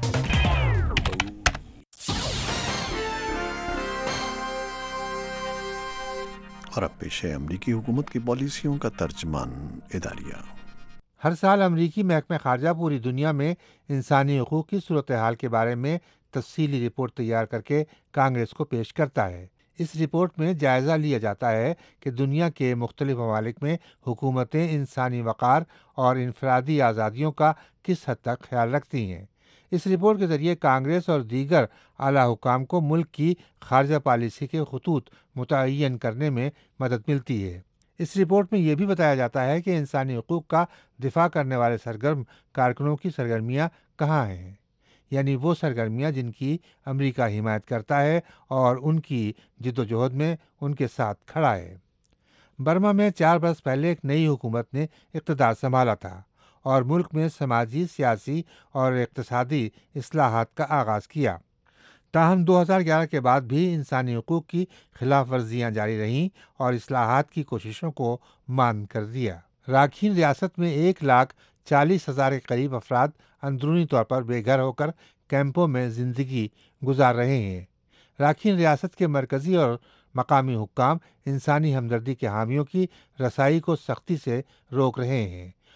اور اب پیش ہے امریکی حکومت کی پالیسیوں کا ترجمان اداریہ۔ ہر سال امریکی محکمہ خارجہ پوری دنیا میں انسانی حقوق کی صورتحال کے بارے میں تفصیلی رپورٹ تیار کر کے کانگریس کو پیش کرتا ہے۔ اس رپورٹ میں جائزہ لیا جاتا ہے کہ دنیا کے مختلف ممالک میں حکومتیں انسانی وقار اور انفرادی آزادیوں کا کس حد تک خیال رکھتی ہیں۔ اس رپورٹ کے ذریعے کانگریس اور دیگر اعلیٰ حکام کو ملک کی خارجہ پالیسی کے خطوط متعین کرنے میں مدد ملتی ہے۔ اس رپورٹ میں یہ بھی بتایا جاتا ہے کہ انسانی حقوق کا دفاع کرنے والے سرگرم کارکنوں کی سرگرمیاں کہاں ہیں، یعنی وہ سرگرمیاں جن کی امریکہ حمایت کرتا ہے اور ان کی جد و جہد میں ان کے ساتھ کھڑا ہے۔ برما میں چار برس پہلے ایک نئی حکومت نے اقتدار سنبھالا تھا اور ملک میں سماجی، سیاسی اور اقتصادی اصلاحات کا آغاز کیا۔ تاہم دو ہزار گیارہ کے بعد بھی انسانی حقوق کی خلاف ورزیاں جاری رہیں اور اصلاحات کی کوششوں کو ماند کر دیا۔ راکھین ریاست میں ایک لاکھ چالیس ہزار کے قریب افراد اندرونی طور پر بے گھر ہو کر کیمپوں میں زندگی گزار رہے ہیں۔ راکھین ریاست کے مرکزی اور مقامی حکام انسانی ہمدردی کے حامیوں کی رسائی کو سختی سے روک رہے ہیں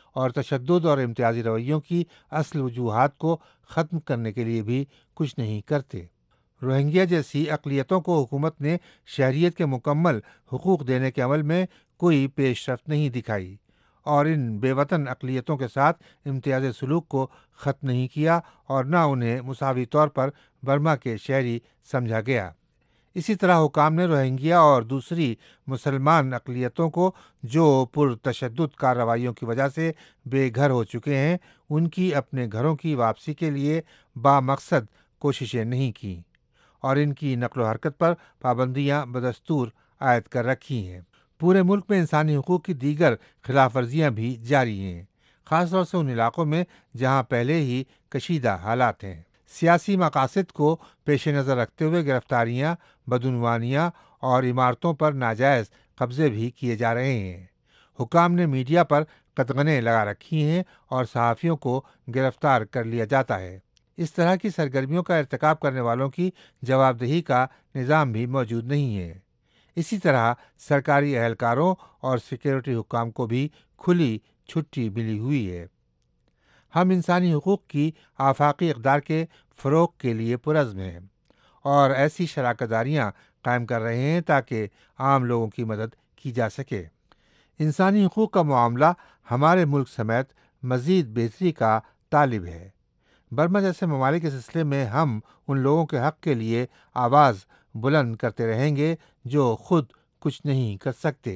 اور تشدد اور امتیازی رویوں کی اصل وجوہات کو ختم کرنے کے لیے بھی کچھ نہیں کرتے۔ روہنگیا جیسی اقلیتوں کو حکومت نے شہریت کے مکمل حقوق دینے کے عمل میں کوئی پیش رفت نہیں دکھائی اور ان بے وطن اقلیتوں کے ساتھ امتیاز سلوک کو ختم نہیں کیا اور نہ انہیں مساوی طور پر برما کے شہری سمجھا گیا۔ اسی طرح حکام نے روہنگیا اور دوسری مسلمان اقلیتوں کو جو پرتشدد کارروائیوں کی وجہ سے بے گھر ہو چکے ہیں ان کی اپنے گھروں کی واپسی کے لیے بامقصد کوششیں نہیں کیں اور ان کی نقل و حرکت پر پابندیاں بدستور عائد کر رکھی ہیں۔ پورے ملک میں انسانی حقوق کی دیگر خلاف ورزیاں بھی جاری ہیں، خاص طور سے ان علاقوں میں جہاں پہلے ہی کشیدہ حالات ہیں۔ سیاسی مقاصد کو پیش نظر رکھتے ہوئے گرفتاریاں، بدعنوانیاں اور عمارتوں پر ناجائز قبضے بھی کیے جا رہے ہیں۔ حکام نے میڈیا پر قدغنیں لگا رکھی ہیں اور صحافیوں کو گرفتار کر لیا جاتا ہے۔ اس طرح کی سرگرمیوں کا ارتکاب کرنے والوں کی جواب دہی کا نظام بھی موجود نہیں ہے۔ اسی طرح سرکاری اہلکاروں اور سیکورٹی حکام کو بھی کھلی چھٹی ملی ہوئی ہے۔ ہم انسانی حقوق کی آفاقی اقدار کے فروغ کے لیے پرعزم ہیں اور ایسی شراکت داریاں قائم کر رہے ہیں تاکہ عام لوگوں کی مدد کی جا سکے۔ انسانی حقوق کا معاملہ ہمارے ملک سمیت مزید بہتری کا طالب ہے۔ برما جیسے ممالک کے سلسلے میں ہم ان لوگوں کے حق کے لیے آواز بلند کرتے رہیں گے جو خود کچھ نہیں کر سکتے۔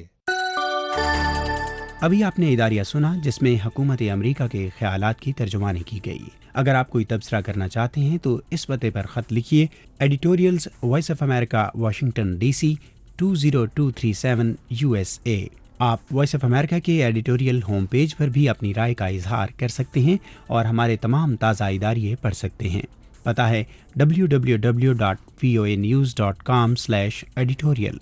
ابھی آپ نے اداریہ سنا جس میں حکومت امریکہ کے خیالات کی ترجمانی کی گئی۔ اگر آپ کوئی تبصرہ کرنا چاہتے ہیں تو اس پتے پر خط لکھیے، editorials voice of America, Washington D C two zero two three seven U S A. آپ وائس آف امریکہ کے ایڈیٹوریل ہوم پیج پر بھی اپنی رائے کا اظہار کر سکتے ہیں اور ہمارے تمام تازہ اداریے پڑھ سکتے ہیں۔ پتہ ہے W W W dot V O A news dot com slash editorial.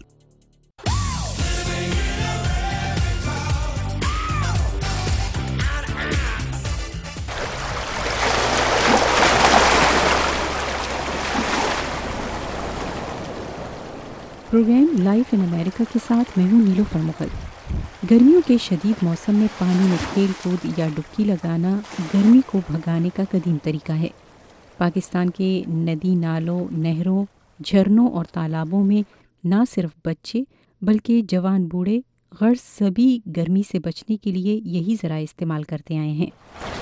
Programme life in America کے ساتھ میں ہوں نیلوفر مغل۔ گرمیوں کے شدید موسم میں پانی میں کھیل کود یا ڈبکی لگانا گرمی کو بھگانے کا قدیم طریقہ ہے۔ پاکستان کے ندی نالوں، نہروں، جھرنوں اور تالابوں میں نہ صرف بچے بلکہ جوان بوڑھے غرض سبھی گرمی سے بچنے کے لیے یہی ذرائع استعمال کرتے آئے ہیں۔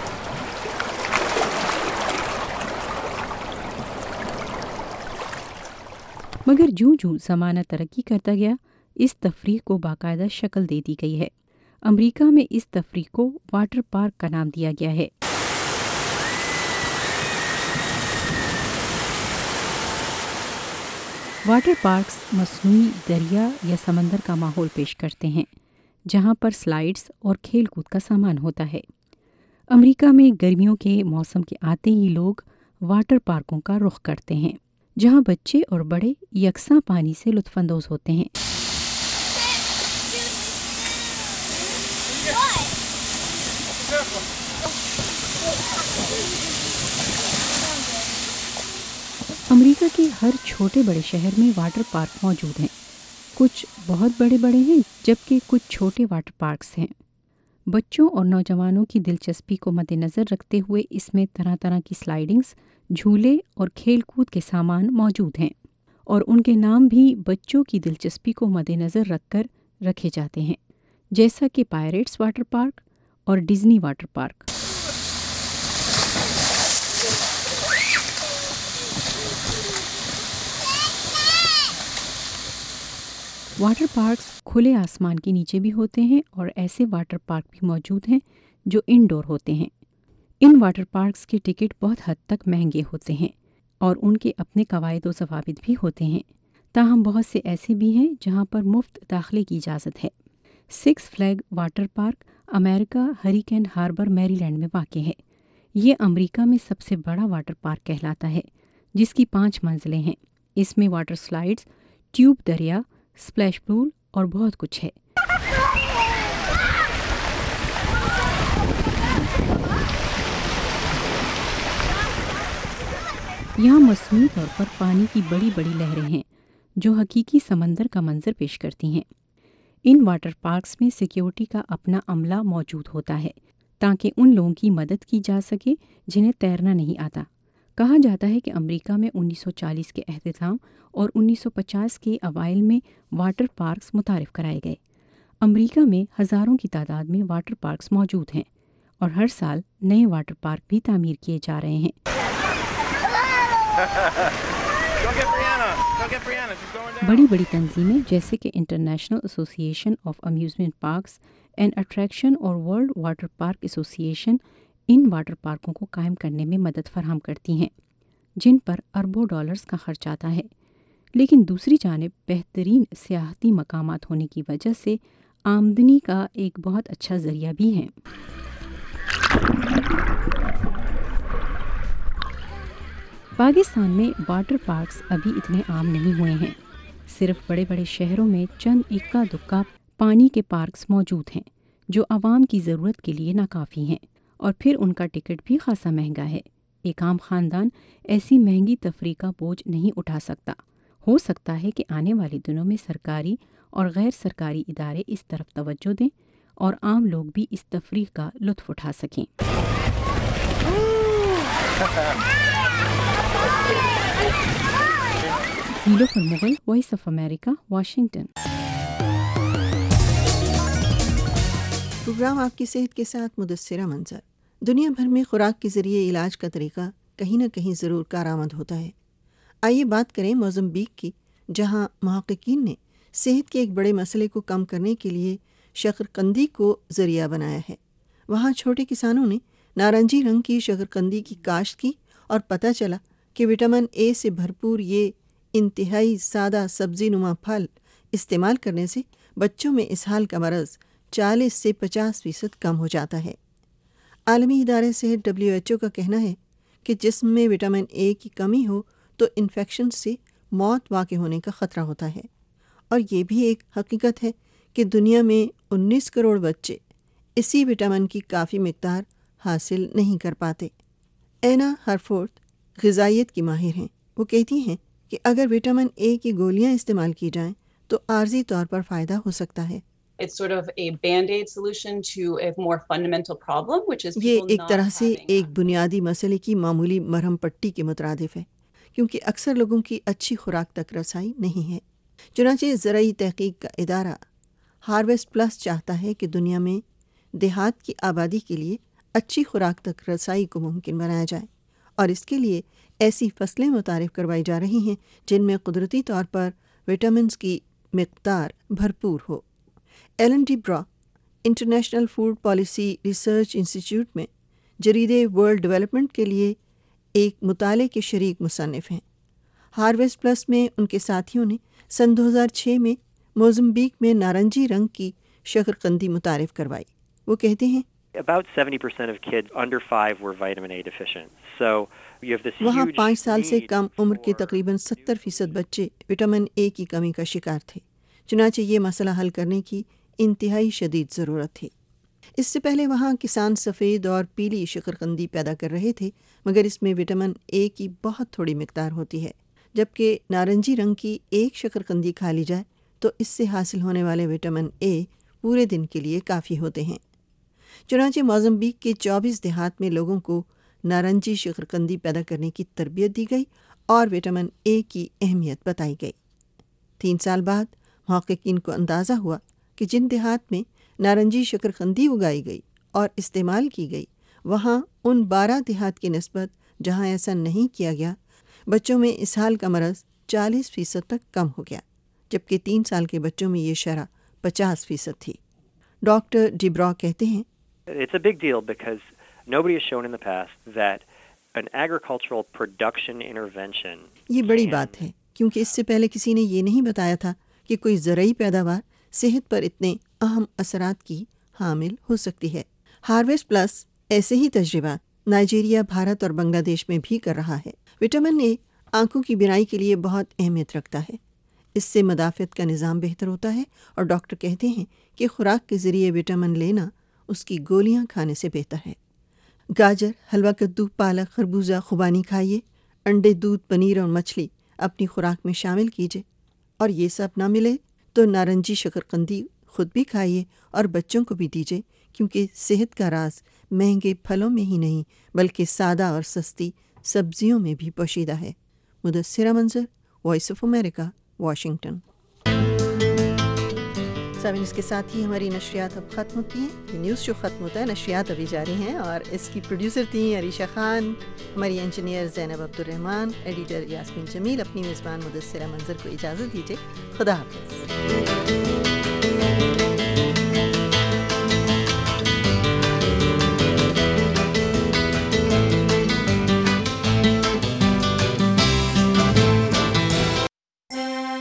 مگر جوں جوں زمانہ ترقی کرتا گیا اس تفریح کو باقاعدہ شکل دے دی گئی ہے۔ امریکہ میں اس تفریح کو واٹر پارک کا نام دیا گیا ہے۔ واٹر پارکس مصنوعی دریا یا سمندر کا ماحول پیش کرتے ہیں جہاں پر سلائیڈز اور کھیل کود کا سامان ہوتا ہے۔ امریکہ میں گرمیوں کے موسم کے آتے ہی لوگ واٹر پارکوں کا رخ کرتے ہیں جہاں بچے اور بڑے یکساں پانی سے لطف اندوز ہوتے ہیں۔ امریکہ کے ہر چھوٹے بڑے شہر میں واٹر پارک موجود ہیں۔ کچھ بہت بڑے بڑے ہیں جبکہ کچھ چھوٹے واٹر پارکس ہیں۔ بچوں اور نوجوانوں کی دلچسپی کو مد نظر رکھتے ہوئے اس میں طرح طرح کی سلائیڈنگز، جھولے اور کھیل کود کے سامان موجود ہیں اور ان کے نام بھی بچوں کی دلچسپی کو مد نظر رکھ کر رکھے جاتے ہیں، جیسا کہ پائریٹس واٹر پارک اور Disney water park. Water parks کھلے آسمان کے نیچے بھی ہوتے ہیں اور ایسے واٹر پارک بھی موجود ہیں جو انڈور ہوتے ہیں۔ ان واٹر پارکس کے ٹکٹ بہت حد تک مہنگے ہوتے ہیں اور ان کے اپنے قواعد و ضوابط بھی ہوتے ہیں، تاہم بہت سے ایسے بھی ہیں جہاں پر مفت داخلے کی اجازت ہے۔ Six Flags water park America Hurricane Harbor Maryland میں واقع ہے۔ یہ امریکہ میں سب سے بڑا واٹر پارک کہلاتا ہے جس کی پانچ منزلیں ہیں۔ اس میں واٹر سلائیڈز، ٹیوب دریا، سپلیش پول اور بہت کچھ ہے۔ یہاں مصنوعی طور پر پانی کی بڑی بڑی لہریں ہیں جو حقیقی سمندر کا منظر پیش کرتی ہیں۔ ان واٹر پارکس میں سیکیورٹی کا اپنا عملہ موجود ہوتا ہے تاکہ ان لوگوں کی مدد کی جا سکے جنہیں تیرنا نہیں آتا۔ کہا جاتا ہے کہ امریکہ میں انیس سو چالیس کے اختتام اور انیس سو پچاس کے اوائل میں واٹر پارکس متعارف کرائے گئے۔ امریکہ میں ہزاروں کی تعداد میں واٹر پارکس موجود ہیں اور ہر سال نئے واٹر پارک بھی تعمیر کیے جا رہے ہیں۔ بڑی بڑی تنظیمیں جیسے کہ international association of amusement parks and attraction اور world water park association in water پارکوں کو قائم کرنے میں مدد فراہم کرتی ہیں، جن پر اربوں ڈالرز کا خرچ آتا ہے۔ لیکن دوسری جانب بہترین سیاحتی مقامات ہونے کی وجہ سے آمدنی کا ایک بہت اچھا ذریعہ بھی ہیں۔ پاکستان میں واٹر پارکس ابھی اتنے عام نہیں ہوئے ہیں۔ صرف بڑے بڑے شہروں میں چند اکا دکا پانی کے پارکس موجود ہیں جو عوام کی ضرورت کے لیے ناکافی ہیں، اور پھر ان کا ٹکٹ بھی خاصا مہنگا ہے۔ ایک عام خاندان ایسی مہنگی تفریح کا بوجھ نہیں اٹھا سکتا۔ ہو سکتا ہے کہ آنے والے دنوں میں سرکاری اور غیر سرکاری ادارے اس طرف توجہ دیں اور عام لوگ بھی اس تفریح کا لطف اٹھا سکیں۔ Nilofar Mughal, voice of America, Washington. Programme آپ کی صحت کے ساتھ مدثرہ منظر۔ دنیا بھر میں خوراک کے ذریعے علاج کا طریقہ کہیں نہ کہیں ضرور کارآمد ہوتا ہے۔ آئیے بات کریں موزمبیق کی، جہاں محققین نے صحت کے ایک بڑے مسئلے کو کم کرنے کے لیے شکرقندی کو ذریعہ بنایا ہے۔ وہاں چھوٹے کسانوں نے نارنجی رنگ کی شکرقندی کی کاشت کی اور پتہ چلا کہ وٹامن اے سے بھرپور یہ انتہائی سادہ سبزی نما پھل استعمال کرنے سے بچوں میں اسہال کا مرض چالیس سے پچاس فیصد کم ہو جاتا ہے۔ عالمی ادارہ صحت ڈبلیو ایچ او کا کہنا ہے کہ جسم میں وٹامن اے کی کمی ہو تو انفیکشن سے موت واقع ہونے کا خطرہ ہوتا ہے، اور یہ بھی ایک حقیقت ہے کہ دنیا میں انیس کروڑ بچے اسی وٹامن کی کافی مقدار حاصل نہیں کر پاتے۔ اینا ہرفورتھ غذائیت کی ماہر ہیں۔ وہ کہتی ہیں کہ اگر وٹامن اے کی گولیاں استعمال کی جائیں تو عارضی طور پر فائدہ ہو سکتا ہے۔ It's sort of a band-aid solution to a more fundamental problem, which is یہ people ایک not طرح سے having ایک بنیادی مسئلے کی معمولی مرہم پٹی کے مترادف ہے، کیونکہ اکثر لوگوں کی اچھی خوراک تک رسائی نہیں ہے۔ چنانچہ زرعی تحقیق کا ادارہ ہارویسٹ پلس چاہتا ہے کہ دنیا میں دیہات کی آبادی کے لیے اچھی خوراک تک رسائی کو ممکن بنایا جائے، اور اس کے لیے ایسی فصلیں متعارف کروائی جا رہی ہیں جن میں قدرتی طور پر وٹامنز کی مقدار بھرپور ہو۔ Alan de Brauw international food policy research institute میں جریدے ورلڈ ڈیولپمنٹ کے لیے ایک مطالعے کے شریک مصنف ہیں۔ ہارویسٹ پلس میں ان کے ساتھیوں نے سن دو ہزار چھ میں موزمبیق میں نارنجی رنگ کی شکرقندی متعارف کروائی۔ وہ کہتے ہیں About seventy percent of kids under five were vitamin A deficient. So you have this وہاں huge پانچ سال سے need کم عمر کے تقریباً ستر فیصد بچے وٹامن اے کی کمی کا شکار تھے، چنانچہ یہ مسئلہ حل کرنے کی انتہائی شدید ضرورت تھی۔ اس سے پہلے وہاں کسان سفید اور پیلی شکرقندی پیدا کر رہے تھے، مگر اس میں وٹامن اے کی بہت تھوڑی مقدار ہوتی ہے، جبکہ نارنجی رنگ کی ایک شکرقندی کھا لی جائے تو اس سے حاصل ہونے والے وٹامن اے پورے دن کے لیے کافی ہوتے ہیں۔ چنانچہ موزمبیق کے چوبیس دیہات میں لوگوں کو نارنجی شکرقندی پیدا کرنے کی تربیت دی گئی اور وٹامن اے کی اہمیت بتائی گئی۔ تین سال بعد محققین کو اندازہ ہوا کہ جن دیہات میں نارنجی شکرقندی اگائی گئی اور استعمال کی گئی، وہاں ان بارہ دیہات کی نسبت جہاں ایسا نہیں کیا گیا، بچوں میں اسہال کا مرض چالیس فیصد تک کم ہو گیا، جبکہ تین سال کے بچوں میں یہ شرح پچاس فیصد تھی۔ ڈاکٹر ڈیبرا کہتے ہیں It's a big deal because nobody has shown in the past that an agricultural production intervention یہ بڑی بات ہے، کیونکہ اس سے پہلے کسی نے یہ نہیں بتایا تھا کہ کوئی زرعی پیداوار صحت پر اتنے اہم اثرات کی حامل ہو سکتی ہے۔ ہارویسٹ پلس ایسے ہی تجربات نائجیریا، بھارت اور بنگلہ دیش میں بھی کر رہا ہے۔ وٹامن اے آنکھوں کی بینائی کے لیے بہت اہمیت رکھتا ہے، اس سے مدافعت کا نظام بہتر ہوتا ہے، اور ڈاکٹر کہتے ہیں کہ خوراک کے ذریعے وٹامن لینا اس کی گولیاں کھانے سے بہتر ہے۔ گاجر، حلوہ کدو، پالک، خربوزہ خوبانی کھائیے، انڈے، دودھ، پنیر اور مچھلی اپنی خوراک میں شامل کیجیے، اور یہ سب نہ ملے تو نارنجی شکرقندی خود بھی کھائیے اور بچوں کو بھی دیجیے، کیونکہ صحت کا راز مہنگے پھلوں میں ہی نہیں بلکہ سادہ اور سستی سبزیوں میں بھی پوشیدہ ہے۔ مدثرہ Manzar, voice of America, Washington. سامعین، اس کے ساتھ ہی ہماری نشریات اب ختم ہوتی ہیں۔ یہ نیوز شو ختم ہوتا ہے، نشریات ابھی جاری ہیں، اور اس کی پروڈیوسر تھیں عریشہ خان، ہماری انجینئر زینب عبد الرحمن، ایڈیٹر یاسمین جمیل۔ اپنی میزبان مدثرہ منظر کو اجازت دیجیے، خدا حافظ۔